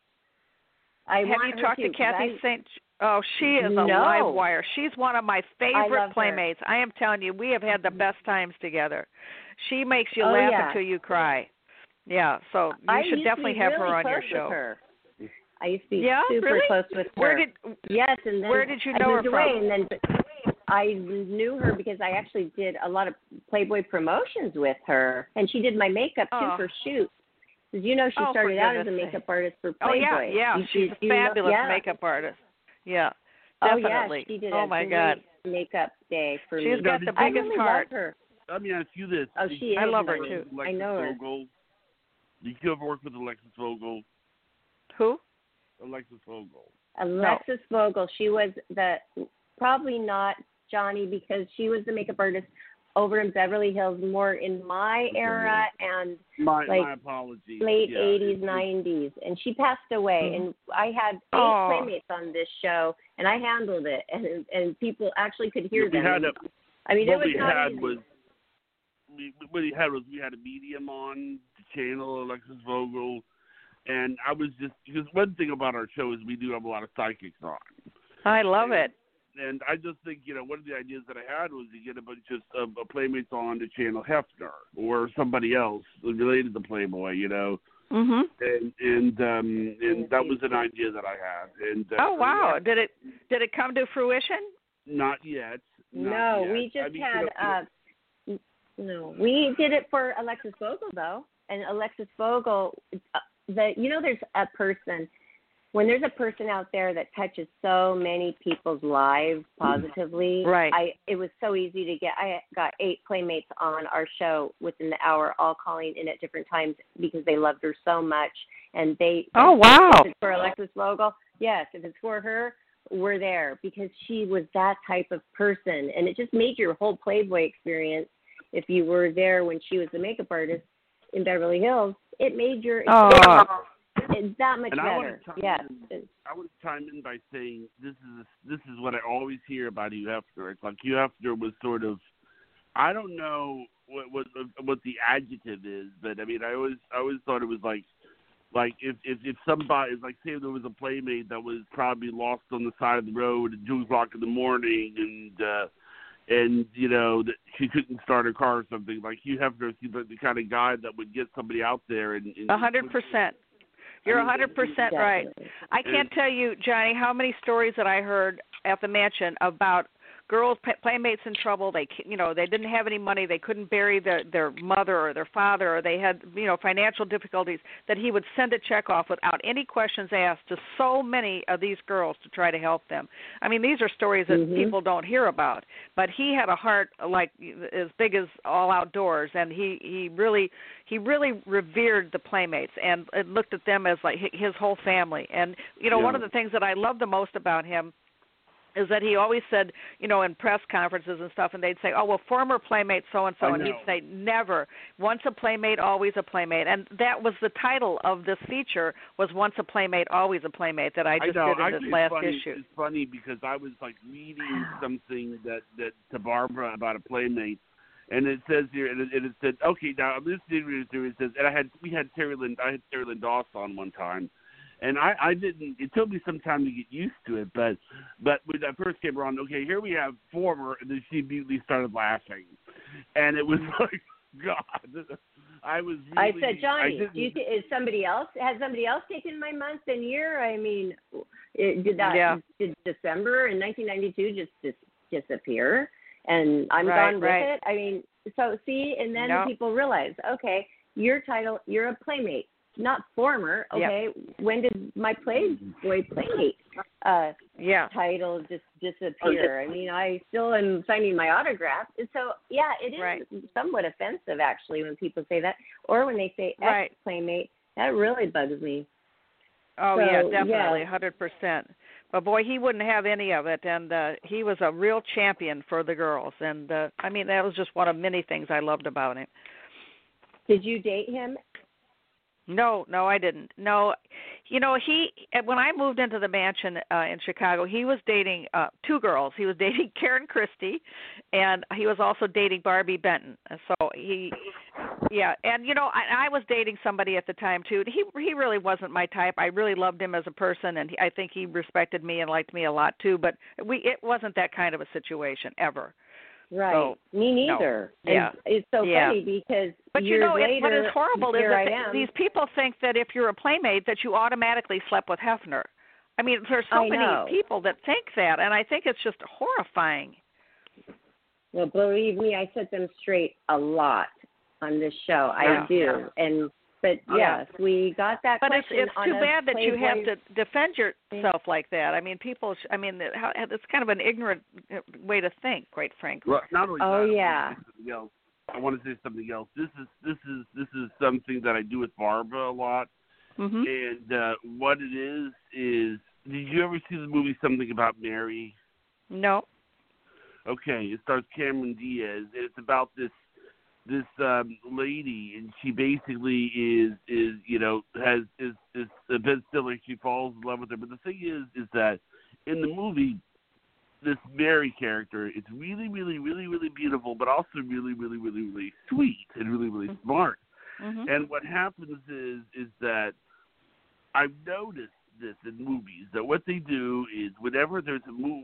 C: Have you talked to Kathy St. Oh, she is a live wire. She's one of my favorite playmates. I am telling you, we have had the best times together. She makes you laugh until you cry. Yeah, so you should definitely have her on your show.
D: I used to be super close with her. Yes, and then
C: where did you know her from?
D: And then I knew her because I actually did a lot of Playboy promotions with her, and she did my makeup too for shoots. Did you know she started out as a makeup artist for Playboy?
C: Oh yeah, she's a fabulous makeup artist. Yeah, definitely.
D: Oh yeah, she did.
C: My God,
D: makeup day for me.
C: She's got the biggest heart.
B: Let me ask you this.
D: Oh, she is.
C: I love her too.
B: Alexis
D: I know her.
B: Vogel. Did you ever work with Alexis Vogel?
C: Who?
B: Alexis Vogel.
D: Alexis Vogel. She was probably not Johnny, because she was the makeup artist over in Beverly Hills, more in my era, and
B: my apologies.
D: Late 80s, 90s, and she passed away. And I had 8 playmates on this show, and I handled it, and people actually could hear them.
B: What
D: it was
B: we
D: not
B: had
D: easy.
B: was what we had a medium on the channel, Alexis Vogel, and I was just because one thing about our show is we do have a lot of psychics on.
C: I love it.
B: And I just think, one of the ideas that I had was to get a bunch of playmates on to channel Hefner or somebody else related to Playboy,
C: Mhm.
B: And that was an idea that I had. And
C: oh wow, did it come to fruition?
B: Not yet.
D: No, we just had. No, we did it for Alexis Vogel though, and Alexis Vogel. There's a person. When there's a person out there that touches so many people's lives positively,
C: right?
D: It was so easy to get. I got 8 playmates on our show within the hour, all calling in at different times because they loved her so much, and they.
C: Oh wow!
D: If it's for Alexis Vogel, yes. If it's for her, we're there because she was that type of person, and it just made your whole Playboy experience. If you were there when she was the makeup artist in Beverly Hills, it made your experience. It's that much better. Yes.
B: I would chime in by saying this is what I always hear about Hugh Hefner. It's like Hugh Hefner was sort of, I don't know what the adjective is, but I mean I always thought it was like if somebody, like say there was a playmate that was probably lost on the side of the road at 2:00 in the morning and that she couldn't start her car or something, like Hugh Hefner seems like the kind of guy that would get somebody out there and
C: 100%. You're 100% right. I can't tell you, Johnny, how many stories that I heard at the mansion about girls, playmates in trouble. They didn't have any money. They couldn't bury their mother or their father, or they had, financial difficulties, that he would send a check off without any questions asked to so many of these girls to try to help them. I mean, these are stories that people don't hear about, but he had a heart like as big as all outdoors, and he really revered the playmates and looked at them as like his whole family. And, one of the things that I love the most about him is that he always said, in press conferences and stuff, and they'd say, oh, well, former playmate so-and-so, and he'd say, never. Once a playmate, always a playmate. And that was the title of this feature, was Once a Playmate, Always a Playmate, that I just did in this last issue.
B: It's funny because I was, reading something that to Barbara about a playmate, and it says here, and it said, okay, now I'm listening to it says, and I had Terry Lynn Doss on one time. And I didn't. It took me some time to get used to it, but when I first came around, okay, here we have former, and then she immediately started laughing, and it was like, God, I was. Really,
D: I said, Johnny, has somebody else taken my month and year? I mean, did December in 1992 just disappear, and I'm gone with it? I mean, so see, and then people realize, okay, your title, you're a playmate. Not former, okay. Yep. When did my Playboy playmate title just disappear? I mean, I still am signing my autograph. So, it is somewhat offensive, actually, when people say that. Or when they say ex-playmate, that really bugs me.
C: Oh, so, definitely, 100%. But, boy, he wouldn't have any of it, and he was a real champion for the girls. And, I mean, that was just one of many things I loved about him.
D: Did you date him?
C: No, I didn't. No, when I moved into the mansion in Chicago, he was dating 2 girls. He was dating Karen Christie, and he was also dating Barbie Benton. So and I was dating somebody at the time too. He really wasn't my type. I really loved him as a person, and I think he respected me and liked me a lot too. But it wasn't that kind of a situation ever.
D: Right.
C: So,
D: me neither.
C: No. Yeah.
D: It's so funny because
C: but
D: years later,
C: what is horrible is that
D: am.
C: These people think that if you're a playmate that you automatically slept with Hefner. I mean, there's so many people that think that, and I think it's just horrifying.
D: Well, believe me, I set them straight a lot on this show. I do. But yes, we got that question.
C: But it's too bad that you have to defend yourself like that. I mean, it's kind of an ignorant way to think, quite frankly.
B: Well, not only I want to say something else. This is something that I do with Barbara a lot.
C: Mm-hmm.
B: And what it is, did you ever see the movie Something About Mary?
C: No.
B: Okay, it stars Cameron Diaz, and it's about this lady, and she basically is Ben Stiller. She falls in love with her, but the thing is that in the movie, this Mary character is really, really, really, really beautiful, but also really, really, really, really sweet and really, really smart.
C: Mm-hmm.
B: And what happens is that I've noticed this in movies, that what they do is whenever there's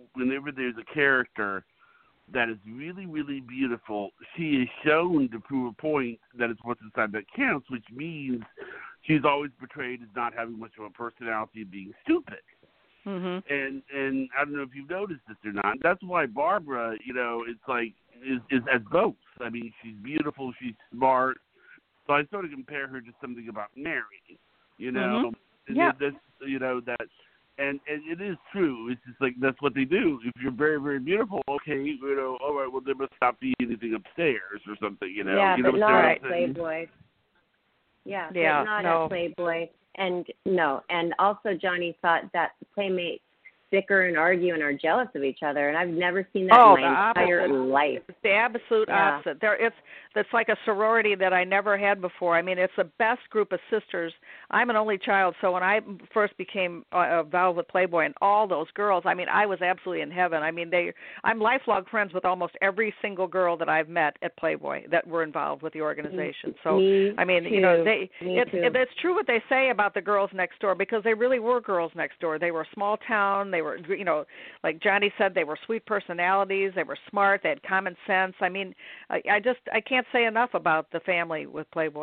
B: a character that is really, really beautiful, she is shown to prove a point that it's what's inside that counts, which means she's always portrayed as not having much of a personality and being stupid.
C: Mm-hmm.
B: And I don't know if you've noticed this or not. That's why Barbara, it's like is as both. I mean, she's beautiful, she's smart. So I sort of compare her to something about Mary.
C: Mm-hmm. Yeah.
B: That. And it is true. It's just like that's what they do. If you're very, very beautiful, okay, all right, well, there must not be anything upstairs or something,
D: Yeah,
B: you
D: but
B: know
D: not
B: what
D: at Playboy. Yeah,
C: yeah,
D: but not
C: no.
D: at Playboy. And also Johnny thought that the Playmates bicker and argue and are jealous of each other, and I've never seen that in my entire life.
C: It's the absolute opposite. It's like a sorority that I never had before. I mean, it's the best group of sisters. I'm an only child, so when I first became involved with Playboy and all those girls, I mean, I was absolutely in heaven. I mean, I'm lifelong friends with almost every single girl that I've met at Playboy that were involved with the organization. So, I mean, it's true what they say about the girls next door, because they really were girls next door. They were small town. They were, like Johnny said, they were sweet personalities. They were smart. They had common sense. I mean, I can't say enough about the family with Playboy.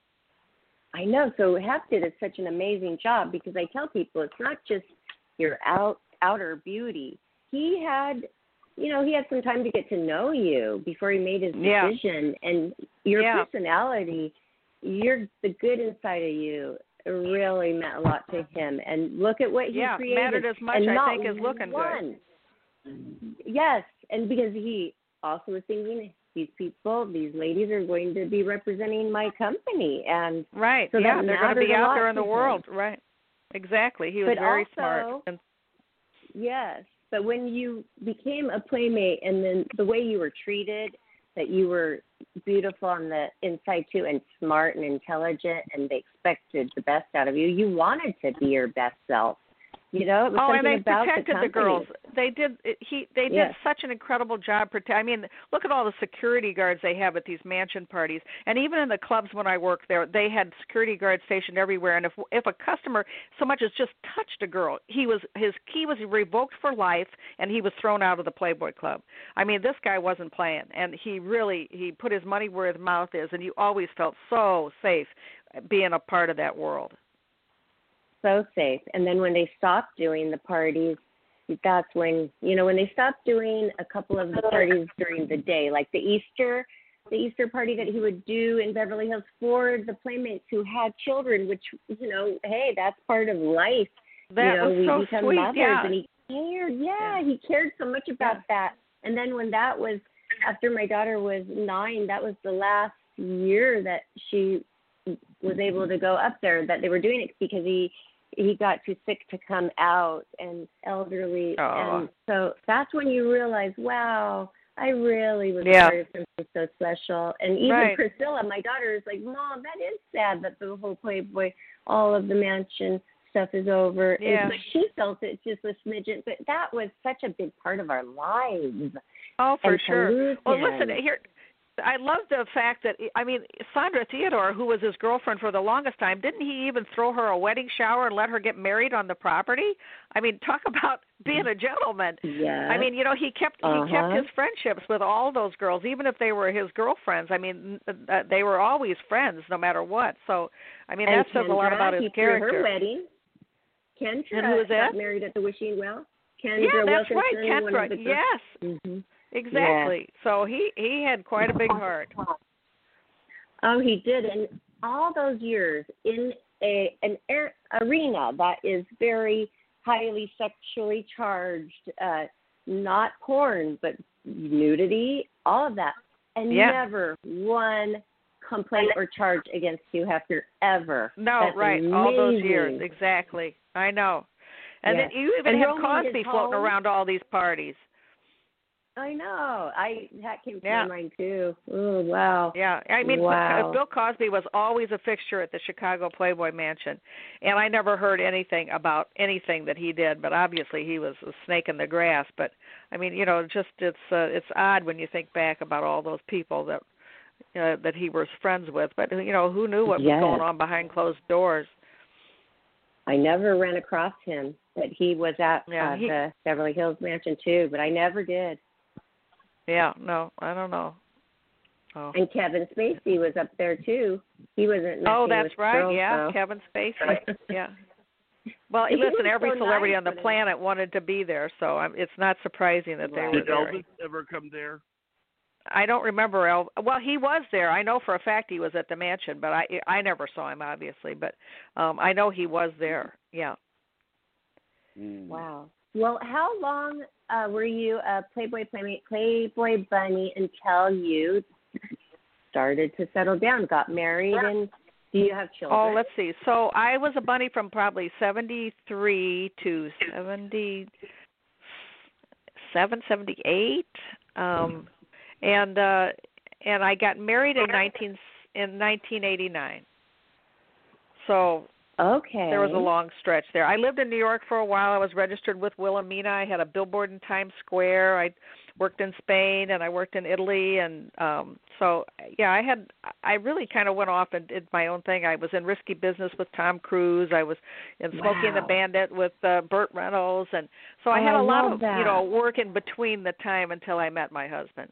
D: I know. So Hef did such an amazing job, because I tell people it's not just your outer beauty. He had some time to get to know you before he made his decision, and your personality, the good inside of you, really meant a lot to him. And look at what he created.
C: Mattered as much, I think, as looking good.
D: Yes, and because he also was thinking, these people, these ladies are going to be representing my company, and
C: right,
D: so
C: they're going to be out there in the
D: him.
C: world, right? Exactly, he was very smart.
D: Yes, but when you became a Playmate, and then the way you were treated, that you were beautiful on the inside too, and smart and intelligent, and they expected the best out of you. You wanted to be your best self. It was
C: and they
D: about
C: protected the girls. They did. They did such an incredible job. I mean, look at all the security guards they have at these mansion parties, and even in the clubs when I worked there, they had security guards stationed everywhere. And if a customer so much as just touched a girl, his key was revoked for life, and he was thrown out of the Playboy Club. I mean, this guy wasn't playing, and he put his money where his mouth is, and you always felt so safe being a part of that world.
D: So safe. And then when they stopped doing the parties, that's when they stopped doing a couple of the parties during the day, like the Easter party that he would do in Beverly Hills for the Playmates who had children, which, hey, that's part of life.
C: That was so
D: we become
C: sweet,
D: mothers, and he cared. He cared so much about that. And then when that was, after my daughter was 9, that was the last year that she was able to go up there, that they were doing it, because he got too sick to come out and elderly. And so that's when you realize, wow, I really was part of something so special. And even Priscilla, my daughter, is like, Mom, that is sad that the whole Playboy, all of the mansion stuff is over.
C: Yeah.
D: And she felt it just a smidgen, but that was such a big part of our lives.
C: Oh, for sure. Well,
D: him.
C: listen, here, I love the fact that, I mean, Sandra Theodore, who was his girlfriend for the longest time, didn't he even throw her a wedding shower and let her get married on the property? I mean, talk about being a gentleman.
D: Yeah.
C: I mean, he kept his friendships with all those girls, even if they were his girlfriends. I mean, they were always friends no matter what. So, I mean, that says a lot about his character.
D: Her wedding. Kendra got married at the Wishing Well.
C: Kendra
D: Wilkinson,
C: right. Kendra, yes.
D: Mm-hmm.
C: Exactly.
D: Yes.
C: So he had quite a big heart.
D: Oh, he did. And all those years in an arena that is very highly sexually charged, not porn, but nudity, all of that. And never one complaint or charge against Hugh Hefner ever.
C: No,
D: that's
C: right.
D: amazing.
C: All those years. Exactly. I know. And then you even had Cosby floating around all these parties.
D: I know. That came to my mind too. Oh, wow.
C: Yeah, I mean,
D: wow.
C: Bill Cosby was always a fixture at the Chicago Playboy Mansion, and I never heard anything about anything that he did. But obviously, he was a snake in the grass. But I mean, just it's odd when you think back about all those people that he was friends with. But who knew what was going on behind closed doors?
D: I never ran across him, but he was at the Beverly Hills Mansion too. But I never did.
C: Yeah, no, I don't know. Oh.
D: And Kevin Spacey was up there too. He wasn't.
C: Oh, that's
D: with
C: right.
D: girls,
C: yeah,
D: so.
C: Kevin Spacey. Yeah. Well, listen, every celebrity on the planet wanted to be there, so it's not surprising that they were there.
B: Did Elvis ever come there?
C: I don't remember Elvis. Well, he was there. I know for a fact he was at the mansion, but I never saw him, obviously. But I know he was there. Yeah.
D: Wow. Well, how long were you a Playboy Bunny until you started to settle down, got married, and do you have children?
C: Oh, let's see. So I was a bunny from probably 73 to 77, 78, and I got married in 1989. So.
D: Okay.
C: There was a long stretch there. I lived in New York for a while. I was registered with Wilhelmina. I had a billboard in Times Square. I worked in Spain and I worked in Italy, and I really kind of went off and did my own thing. I was in Risky Business with Tom Cruise. I was in Smokey and the Bandit with Burt Reynolds, and so I had a lot of work in between the time until I met my husband.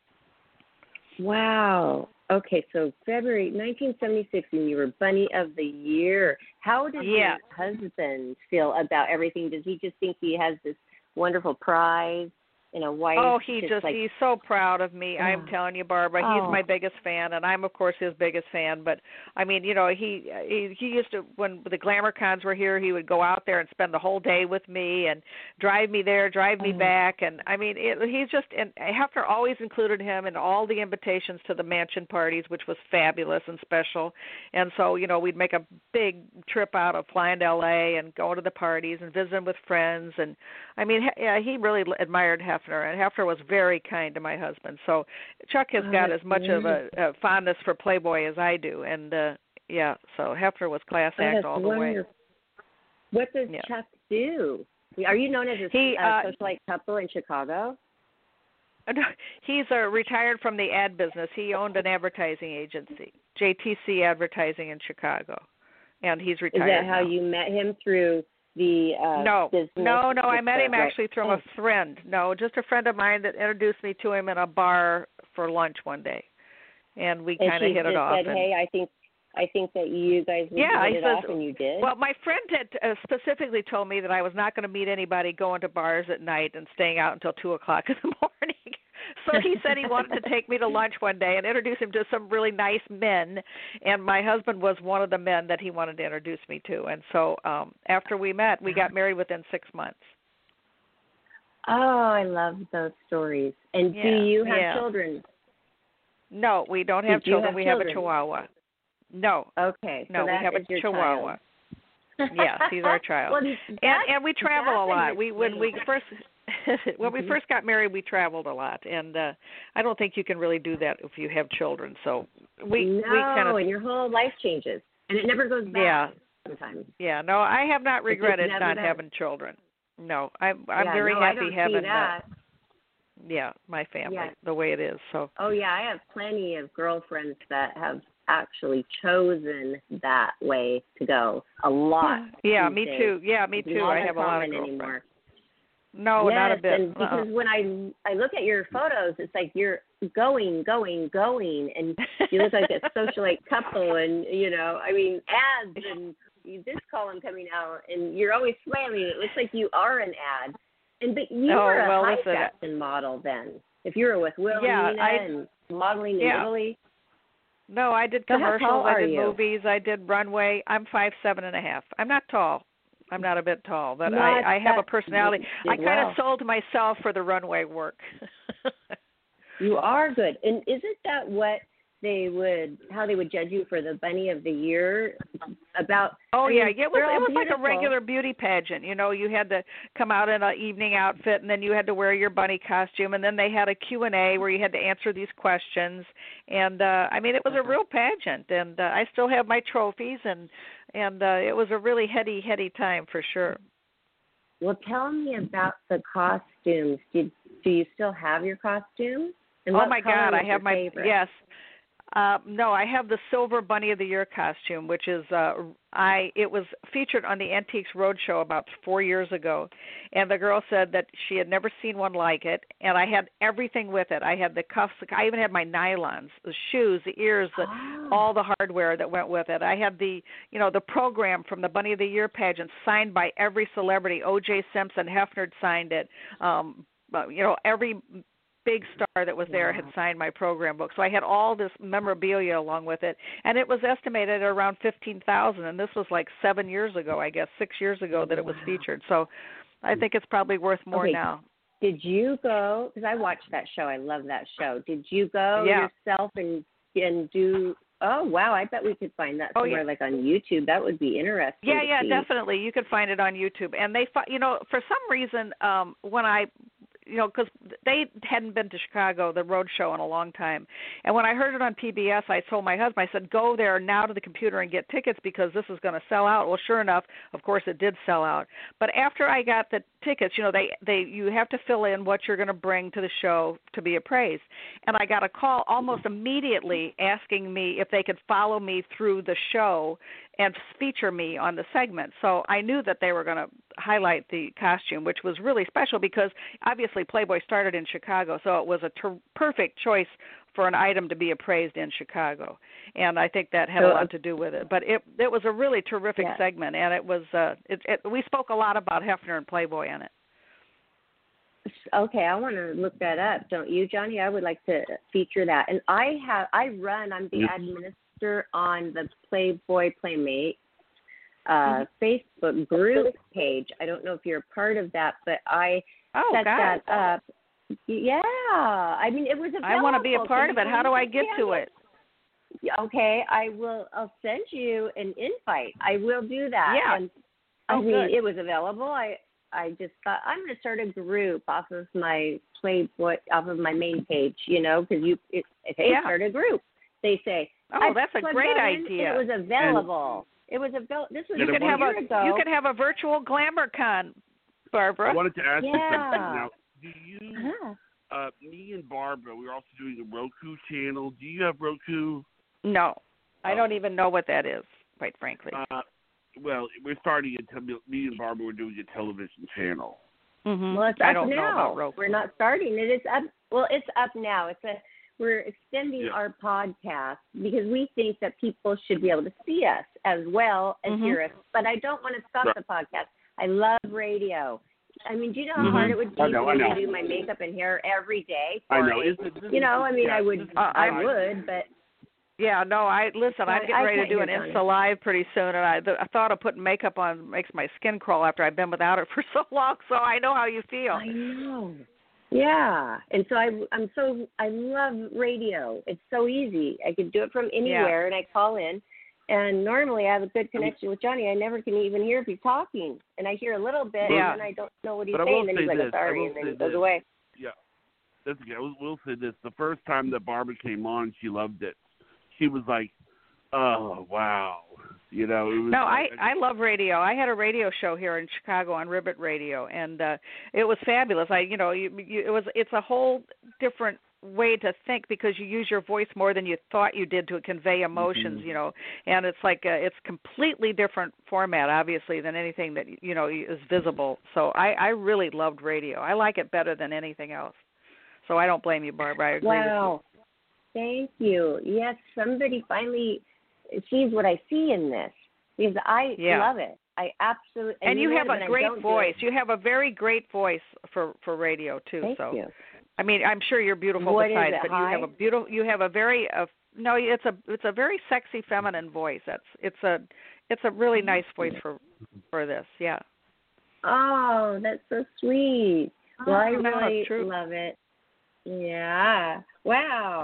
D: Wow. Okay, so February 1976, and you were Bunny of the Year. How does your husband feel about everything? Does he just think he has this wonderful prize and a wife?
C: Oh, he's so proud of me. I'm telling you, Barbara, he's my biggest fan, and I'm, of course, his biggest fan. But, I mean, he used to, when the Glamour Cons were here, he would go out there and spend the whole day with me and drive me there, drive me back. And, I mean, he's just, and Hefner always included him in all the invitations to the mansion parties, which was fabulous and special. And so, we'd make a big trip out of flying to L.A. and going to the parties and visiting with friends. And, I mean, he really admired Hefner. And Hefner was very kind to my husband. So Chuck has got as much of a fondness for Playboy as I do. And, so Hefner was class act all the way.
D: What does Chuck do? Are you known as a socialite couple in Chicago?
C: He's retired from the ad business. He owned an advertising agency, JTC Advertising in Chicago. And he's retired.
D: Is that how you met him, through the business?
C: No, I met him actually through a friend. No, just a friend of mine that introduced me to him in a bar for lunch one day, and we kind of hit it off.
D: Said, "Hey, I think that you guys would hit it off," and you did.
C: Well, my friend had specifically told me that I was not going to meet anybody going to bars at night and staying out until 2:00 in the morning. So he said he wanted to take me to lunch one day and introduce him to some really nice men, and my husband was one of the men that he wanted to introduce me to. And so after we met, we got married within 6 months.
D: Oh, I love those stories. And do you have children?
C: No, we don't have children. We have a Chihuahua. No.
D: Okay.
C: No, we have a Chihuahua. Yes, he's our child.
D: Well,
C: and we travel a lot. When we first got married, we traveled a lot, and I don't think you can really do that if you have children. So we kind of,
D: and your whole life changes, and it never goes back. Yeah. Sometimes.
C: Yeah. No, I have not regretted not having children. No, I'm very happy having that. Yeah, my family, the way it is. So.
D: Oh yeah, I have plenty of girlfriends that have actually chosen that way to go. A lot.
C: Yeah, me too. Yeah, me too. I have a lot of girlfriends. Anymore. No, not a bit.
D: And because when I look at your photos, it's like you're going, and you look like a socialite couple, and I mean, ads and this column coming out, and you're always smiling. It looks like you are an ad. But you were a high fashion model then. If you were with Wilhelmina and modeling in Italy.
C: No, I did commercials, I did movies, I did runway. I'm 5'7.5". I'm not tall. I'm not a bit tall, but I have a personality. I kind of sold myself for the runway work.
D: You are good. And isn't that what how they would judge you for the Bunny of the Year. About
C: it was like a regular beauty pageant. You know, you had to come out in an evening outfit, and then you had to wear your bunny costume, and then they had a Q&A where you had to answer these questions. And I mean, it was a real pageant, and I still have my trophies, and it was a really heady time for sure.
D: Well, tell me about the costumes. Do you still have your costumes? And
C: oh my God, I have my
D: favorite?
C: Yes. No, I have the Silver Bunny of the Year costume, which is it was featured on the Antiques Roadshow about 4 years ago, and the girl said that she had never seen one like it, and I had everything with it. I had the cuffs, I even had my nylons, the shoes, the ears, all the hardware that went with it. I had the program from the Bunny of the Year pageant signed by every celebrity. O.J. Simpson, Hefner signed it. Every big star that was there had signed my program book. So I had all this memorabilia along with it, and it was estimated at around $15,000, and this was like 7 years ago, I guess, 6 years ago that it was featured. So I think it's probably worth more now.
D: Did you go, because I watched that show, I love that show, did you go yourself and do, oh, wow, I bet we could find that somewhere like on YouTube. That would be interesting to see.
C: Definitely. You could find it on YouTube. And they, for some reason, when I because they hadn't been to Chicago, the road show, in a long time. And when I heard it on PBS, I told my husband, I said, go there now to the computer and get tickets because this is going to sell out. Well, sure enough, of course, it did sell out. But after I got the tickets, you have to fill in what you're going to bring to the show to be appraised. And I got a call almost immediately asking me if they could follow me through the show and feature me on the segment. So I knew that they were going to highlight the costume, which was really special because obviously Playboy started in Chicago, so it was a perfect choice for an item to be appraised in Chicago. And I think that had a lot to do with it. But it was a really terrific segment, and it was we spoke a lot about Hefner and Playboy in it.
D: Okay, I want to look that up. Don't you, Johnny? I would like to feature that. And I'm the administrator on the Playboy Playmate Facebook group page. I don't know if you're a part of that, but I set that up. Yeah, I mean, it was available.
C: I want to be a part of it. How do I get to it?
D: Okay, I'll send you an invite. I will do that.
C: Yeah.
D: And, it was available. I just thought I'm going to start a group off of my Playboy, off of my main page, because start a group. They say,
C: oh, that's a great idea.
D: It was available. This was a year ago.
C: You could have a virtual glamour con, Barbara.
B: I wanted to ask you something now. Do you, me and Barbara, we're also doing a Roku channel. Do you have Roku?
C: No. I don't even know what that is, quite frankly.
B: Well, we're starting me and Barbara were doing a television channel.
C: Mm-hmm.
D: Well, it's up
C: know
D: now.
C: About Roku.
D: We're not starting it. It's up. Well, it's up now. We're extending our podcast because we think that people should be able to see us as well as hear us. But I don't want to stop the podcast. I love radio. I mean, do you know how hard it would be for me to do my makeup and hair every day? I know. I would, but.
C: Yeah, no, I'm getting ready to do an Insta Live pretty soon, and I thought of putting makeup on makes my skin crawl after I've been without it for so long, so I know how you feel.
D: I know. Yeah, and so I love radio. It's so easy. I can do it from anywhere, and I call in. And normally I have a good connection with Johnny. I never can even hear if he's talking, and I hear a little bit, and I don't know what he's saying. And he's like, sorry, and then he goes away.
B: Yeah, that's okay. I will say this: the first time that Barbara came on, she loved it. She was like, "Oh, wow." It was.
C: No, I love radio. I had a radio show here in Chicago on Ribbit Radio, and it was fabulous. It's a whole different way to think because you use your voice more than you thought you did to convey emotions, and it's like it's completely different format, obviously, than anything that is visible. So I really loved radio. I like it better than anything else. So I don't blame you, Barbara. I agree with you.
D: Thank you. Yes, somebody finally sees what I see in this because I love it. I absolutely.
C: And you have a great voice. You have a very great voice for radio too.
D: Thank you.
C: I mean, I'm sure you're beautiful besides, but you have a very it's a very sexy feminine voice. It's a really nice voice for this. Yeah.
D: Oh, that's so sweet. Well, I really love it. Yeah. Wow.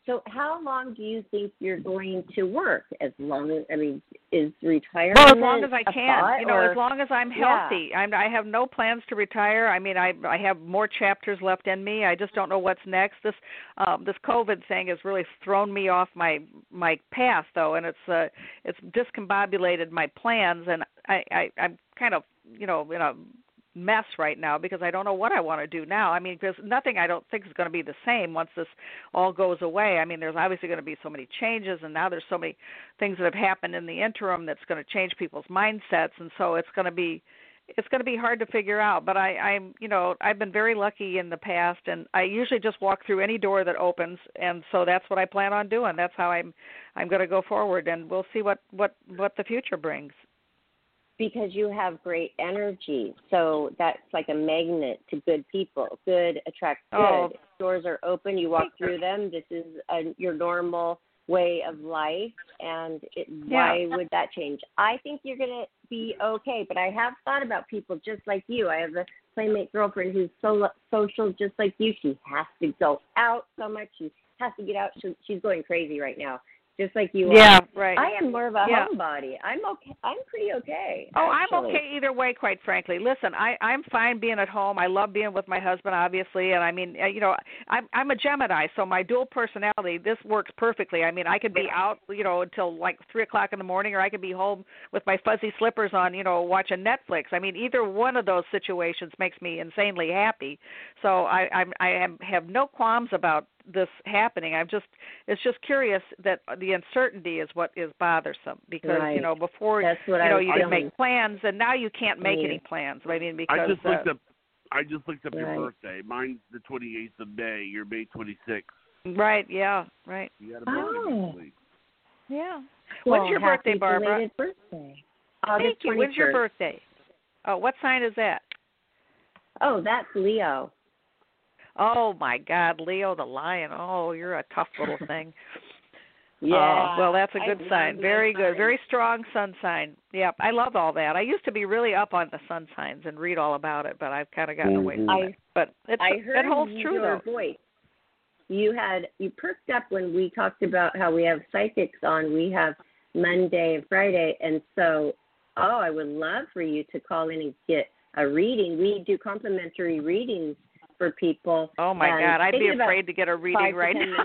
D: So how long do you think you're going to work? As long as, I mean, is retirement
C: well, as long as I
D: a
C: can,
D: thought,
C: you know,
D: or,
C: as long as I'm healthy. I have no plans to retire. I mean, I have more chapters left in me. I just don't know what's next. This COVID thing has really thrown me off my path, though, and it's discombobulated my plans, and I'm kind of, you know, in a mess right now because I don't know what I want to do now. I mean, because nothing I don't think is going to be the same once this all goes away. I mean, there's obviously going to be so many changes, and now there's so many things that have happened in the interim that's going to change people's mindsets, and so it's going to be hard to figure out. But I'm you know, I've been very lucky in the past, and I usually just walk through any door that opens, and so that's what I plan on doing. That's how I'm going to go forward, and we'll see what the future brings.
D: Because you have great energy, so that's like a magnet to good people. Good attracts good.
C: Oh.
D: Doors are open, you walk through them. This is your normal way of life, and why would that change? I think you're going to be okay, but I have thought about people just like you. I have a Playmate girlfriend who's so social just like you. She has to go out so much. She has to get out. She's going crazy right now. Just like you are.
C: Yeah, right.
D: I am more of a homebody. I'm okay. I'm pretty okay.
C: Oh,
D: actually.
C: I'm okay either way, quite frankly. Listen, I'm fine being at home. I love being with my husband, obviously, and I mean, you know, I'm a Gemini, so my dual personality, this works perfectly. I mean, I could be out, you know, until like 3:00 in the morning, or I could be home with my fuzzy slippers on, you know, watching Netflix. I mean, either one of those situations makes me insanely happy. So I have no qualms about this happening. It's just curious that the uncertainty is what is bothersome, because you know, before you could make plans, and now you can't make any plans. I mean, because
B: I just looked up your birthday. Mine's the 28th of May. You're May 26th.
C: Right. Yeah. Right.
B: You had a birthday recently.
C: Yeah.
D: Well,
C: when's your birthday, Barbara?
D: Birthday.
C: Thank you.
D: 21st.
C: When's your birthday? Oh, what sign is that?
D: Oh, that's Leo.
C: Oh, my God, Leo the lion. Oh, you're a tough little thing.
D: Yeah.
C: Well, that's a good sign. Very good. Very strong sun sign. Yep, I love all that. I used to be really up on the sun signs and read all about it, but I've kind of gotten away from it. But it holds true,
D: your
C: though.
D: Voice. You perked up when we talked about how we have psychics on. We have Monday and Friday, and so, I would love for you to call in and get a reading. We do complimentary readings for people.
C: Oh my God, I'd be afraid to get a reading right now.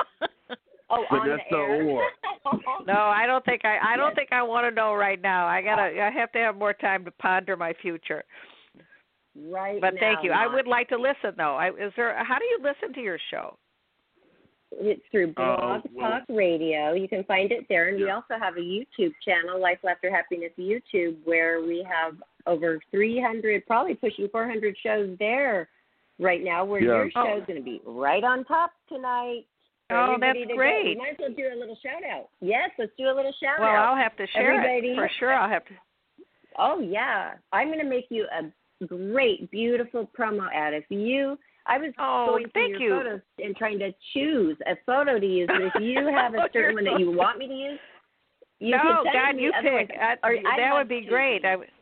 D: On the air.
C: No, I don't think I want to know right now. I have to have more time to ponder my future.
D: Right.
C: But
D: now,
C: thank you. I would like to listen though. How do you listen to your show?
D: It's through Blog Talk Radio. You can find it there, and we also have a YouTube channel, Life, Laughter, Happiness YouTube, where we have over 300, probably pushing 400 shows there right now, where your show is going to be right on top tonight.
C: Oh, that's great.
D: We might as well do a little shout-out. Yes, let's do a little shout-out.
C: Well, I'll have to share it. For sure, I'll have to.
D: Oh, yeah. I'm going to make you a great, beautiful promo ad. I was going through your photos and trying to choose a photo to use, but if you have a certain one that you want me to use, you can send me.
C: You pick. That would be great.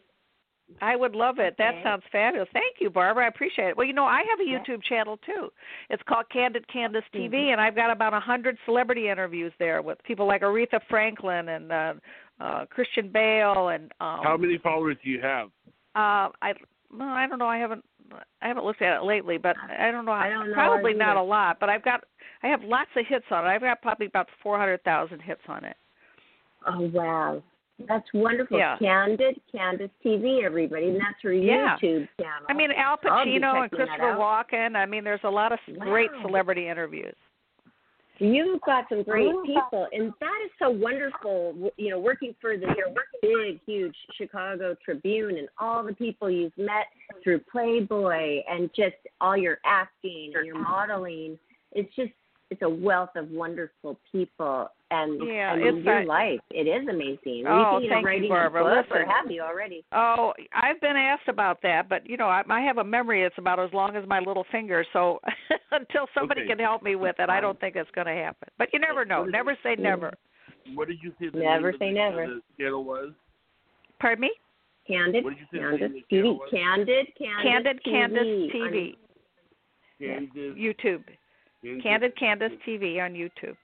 C: I would love it. That sounds fabulous. Thank you, Barbara. I appreciate it. Well, you know, I have a YouTube channel, too. It's called Candid Candace TV, and I've got about 100 celebrity interviews there with people like Aretha Franklin and Christian Bale. And
B: how many followers do you have?
C: I don't know. I haven't looked at it lately, but I don't know. Probably not a lot, but I have lots of hits on it. I've got probably about 400,000 hits on it.
D: Oh, wow. That's wonderful.
C: Yeah.
D: Candid Candace TV, everybody, and that's her YouTube channel.
C: I mean, Al Pacino and Christopher Walken. I mean, there's a lot of great celebrity interviews.
D: You've got some great people, and that is so wonderful, you know, working for the big, huge Chicago Tribune and all the people you've met through Playboy and just all your acting and your modeling. It's a wealth of wonderful people, and your life. It is amazing.
C: Oh,
D: we
C: thank you, Barbara.
D: We're happy already.
C: Oh, I've been asked about that, but, you know, I have a memory that's about as long as my little finger, so until somebody can help me with it, I don't think it's going to happen. But you never know. Never say never.
B: What did you say the
D: never
B: name
D: say
B: of
D: never.
B: The channel was?
C: Pardon me?
D: Candid Candace TV. Candid
C: Candace TV.
B: Candid
C: YouTube. Candid Candace TV on YouTube.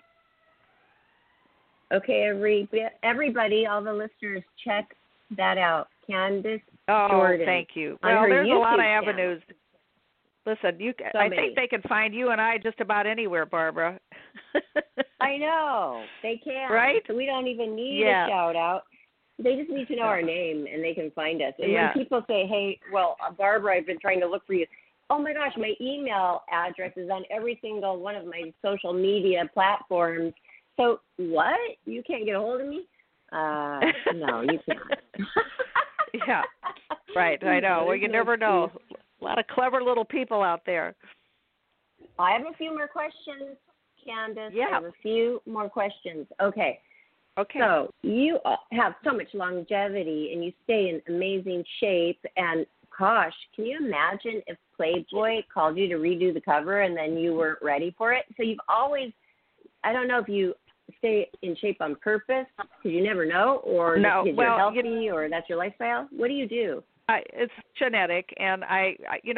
D: Okay, everybody, all the listeners, check that out. Candace Jordan.
C: Thank you.
D: On
C: Well,
D: her
C: there's
D: YouTube
C: a lot of
D: channel.
C: avenues. Listen,
D: So
C: I
D: many.
C: think they can find you and I just about anywhere, Barbara.
D: I know. They can.
C: Right?
D: So we don't even need a shout out. They just need to know our name and they can find us. And when people say, hey, well, Barbara, I've been trying to look for you. Oh, my gosh, my email address is on every single one of my social media platforms. So what? You can't get a hold of me? No, you can't.
C: Yeah, right. I know. Well, you never know. A lot of clever little people out there.
D: I have a few more questions, Candace.
C: Yeah.
D: I have a few more questions. Okay.
C: Okay.
D: So you have so much longevity and you stay in amazing shape. And gosh, can you imagine if Playboy called you to redo the cover and then you weren't ready for it? So you've always, I don't know if you stay in shape on purpose because you never know, or because you're healthy, or that's your lifestyle. What do you do?
C: It's genetic, and I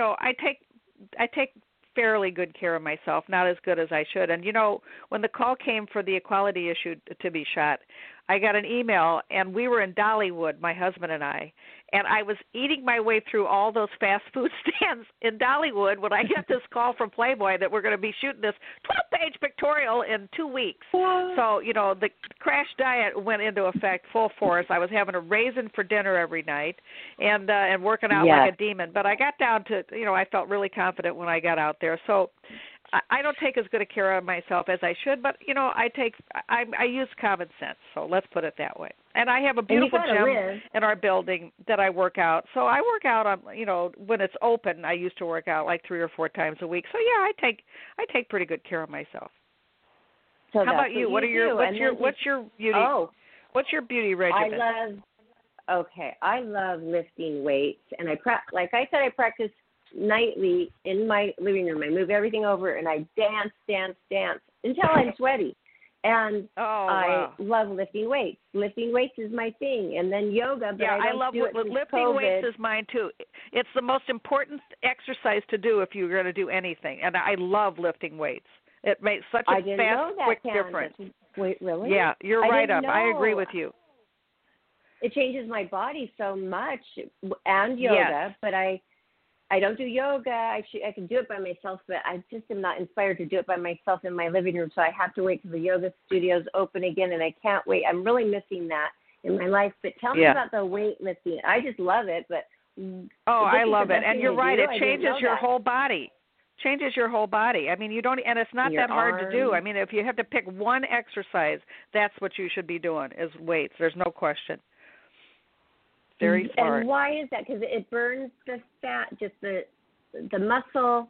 C: take fairly good care of myself, not as good as I should. And when the call came for the equality issue to be shot, I got an email, and we were in Dollywood, my husband and I was eating my way through all those fast food stands in Dollywood when I got this call from Playboy that we're going to be shooting this 12-page pictorial in 2 weeks. So, the crash diet went into effect full force. I was having a raisin for dinner every night and working out like a demon. But I got down to, I felt really confident when I got out there. So I don't take as good a care of myself as I should, but I use common sense. So let's put it that way. And I have a beautiful gym in our building that I work out. So I work out on, when it's open. I used to work out like 3 or 4 times a week. So yeah, I take pretty good care of myself.
D: So
C: how about you? What's your beauty? What's your beauty regimen?
D: I love lifting weights, and like I said, I practice nightly in my living room. I move everything over and I dance until I'm sweaty. And I love lifting weights. Lifting weights is my thing. And then yoga, but I love
C: lifting weights is mine too. It's the most important exercise to do if you're going to do anything. And I love lifting weights. It makes such a quick difference.
D: Wait, really?
C: Yeah, you're right up. I agree with you.
D: It changes my body so much, and yoga, but I don't do yoga. I can do it by myself, but I just am not inspired to do it by myself in my living room. So I have to wait till the yoga studios open again, and I can't wait. I'm really missing that in my life. But tell me about the weightlifting. I just love it. But
C: I love it, and you're right. It changes your whole body. Changes your whole body. I mean, you don't, and it's not that hard to do. I mean, if you have to pick one exercise, that's what you should be doing is weights. There's no question. Very smart.
D: And why is that? Because it burns the fat, just the muscle.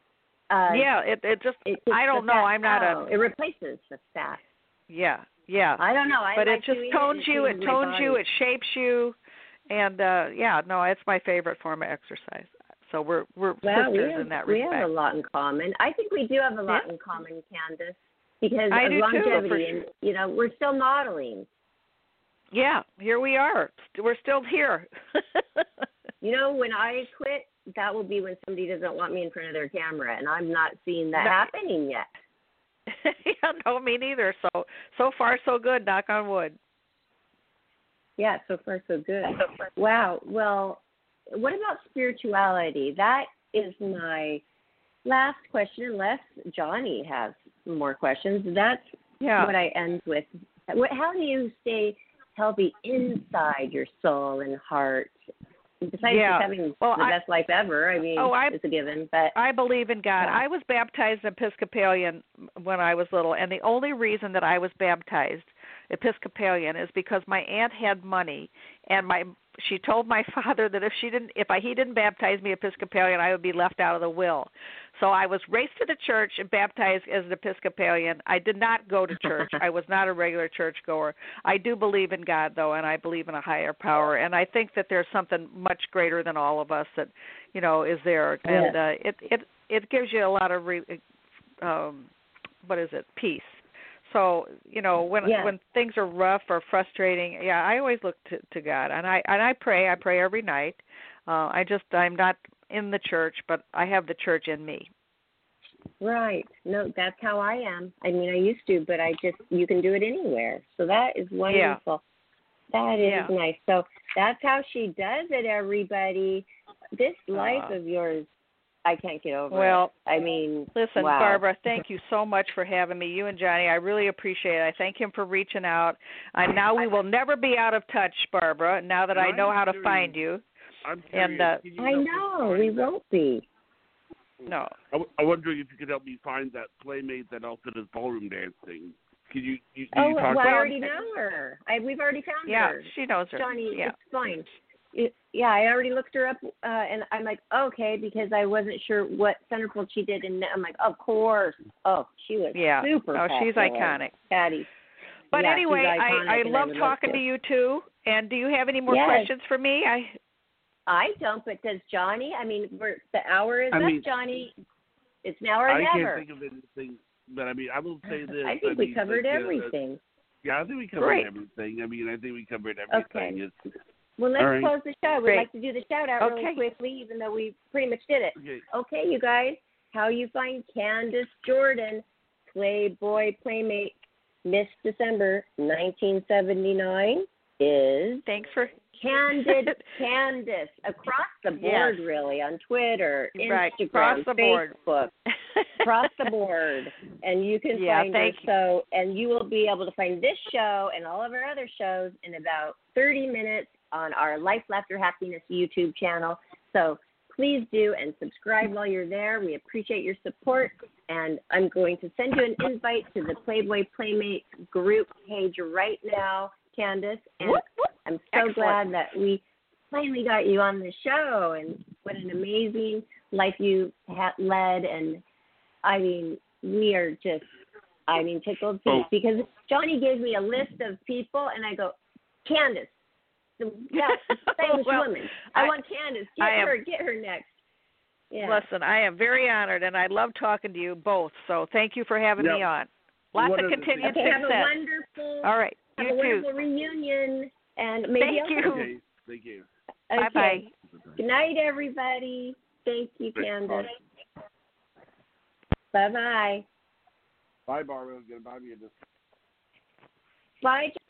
C: It just. I don't know. I'm not a.
D: It replaces the fat.
C: Yeah.
D: I don't know.
C: But it just tones you. It tones you. It shapes you, and it's my favorite form of exercise. So we're sisters in that respect.
D: We have a lot in common. I think we do have a lot in common, Candace, because
C: I
D: of
C: do
D: longevity,
C: too,
D: and we're still modeling.
C: Yeah, here we are. We're still here.
D: When I quit, that will be when somebody doesn't want me in front of their camera, and I'm not seeing that happening yet.
C: Yeah, no, me neither. So far, so good. Knock on wood.
D: Yeah, so far, so good. Wow. Well, what about spirituality? That is my last question, unless Johnny has more questions. That's what I end with. How do you stay healthy inside your soul and heart? Besides just having the best life ever, I mean, it's a given. But
C: I believe in God. I was baptized Episcopalian when I was little, and the only reason that I was baptized Episcopalian is because my aunt had money, and she told my father that if he didn't baptize me Episcopalian, I would be left out of the will. So I was raised to the church and baptized as an Episcopalian. I did not go to church. I was not a regular churchgoer. I do believe in God, though, and I believe in a higher power. And I think that there's something much greater than all of us that, is there. And it gives you a lot of peace. So, when things are rough or frustrating, I always look to God, and I pray. I pray every night. I'm not in the church, but I have the church in me.
D: Right. No, that's how I am. I mean, I used to, but you can do it anywhere. So that is wonderful. That is nice. So that's how she does it, everybody. This life of yours, I can't get over it. I mean,
C: listen,
D: wow.
C: Barbara, thank you so much for having me. You and Johnny, I really appreciate it. I thank him for reaching out. And now we will never be out of touch, Barbara, now that I know how to find you.
B: I'm curious.
D: I know, we won't be.
C: No.
B: I'm wondering if you could help me find that playmate that also does ballroom dancing. Can you
D: I
B: talk
D: already know her. We've already found her.
C: Yeah, she knows her.
D: Johnny, it's fine. I already looked her up, and I'm like, okay, because I wasn't sure what centerfold she did, and I'm like, of course. Oh, she was super
C: popular. She's iconic.
D: Patty.
C: But anyway, I love talking to you, too. And do you have any more questions for me?
D: I don't, but does Johnny? I mean, the hour is up, Johnny. It's now or never.
B: I can't think of anything, but I mean, I will say this.
D: I think we covered everything.
B: I think we covered everything. I mean, I think we covered everything.
D: Okay. Well, let's close the show. We'd like to do the shout-out really quickly, even though we pretty much did it. Okay, you guys, how you find Candace Jordan, Playboy Playmate, Miss December 1979 is...
C: Thanks for...
D: Candace, across the board, really, on Twitter, Instagram, Facebook, across the board, and you can find her. So, and you will be able to find this show and all of our other shows in about 30 minutes on our Life, Laughter, Happiness YouTube channel. So please do and subscribe while you're there. We appreciate your support, and I'm going to send you an invite to the Playboy Playmate group page right now, Candace, and I'm so glad that we finally got you on the show, and what an amazing life you led, and I mean, we are just, tickled pink, because Johnny gave me a list of people, and I go, Candace, the famous woman, I want Candace, get her next. Yeah.
C: Listen, I am very honored, and I love talking to you both, so thank you for having me on. Lots of continued success.
D: Have a wonderful,
C: all right.
D: Have a wonderful reunion, and maybe
C: Thank you.
B: Okay, thank you.
D: Okay.
C: Bye-bye.
D: Good night, everybody. Thank you, Candace. Bye-bye.
B: Bye, Barbara. Goodbye.
D: Bye.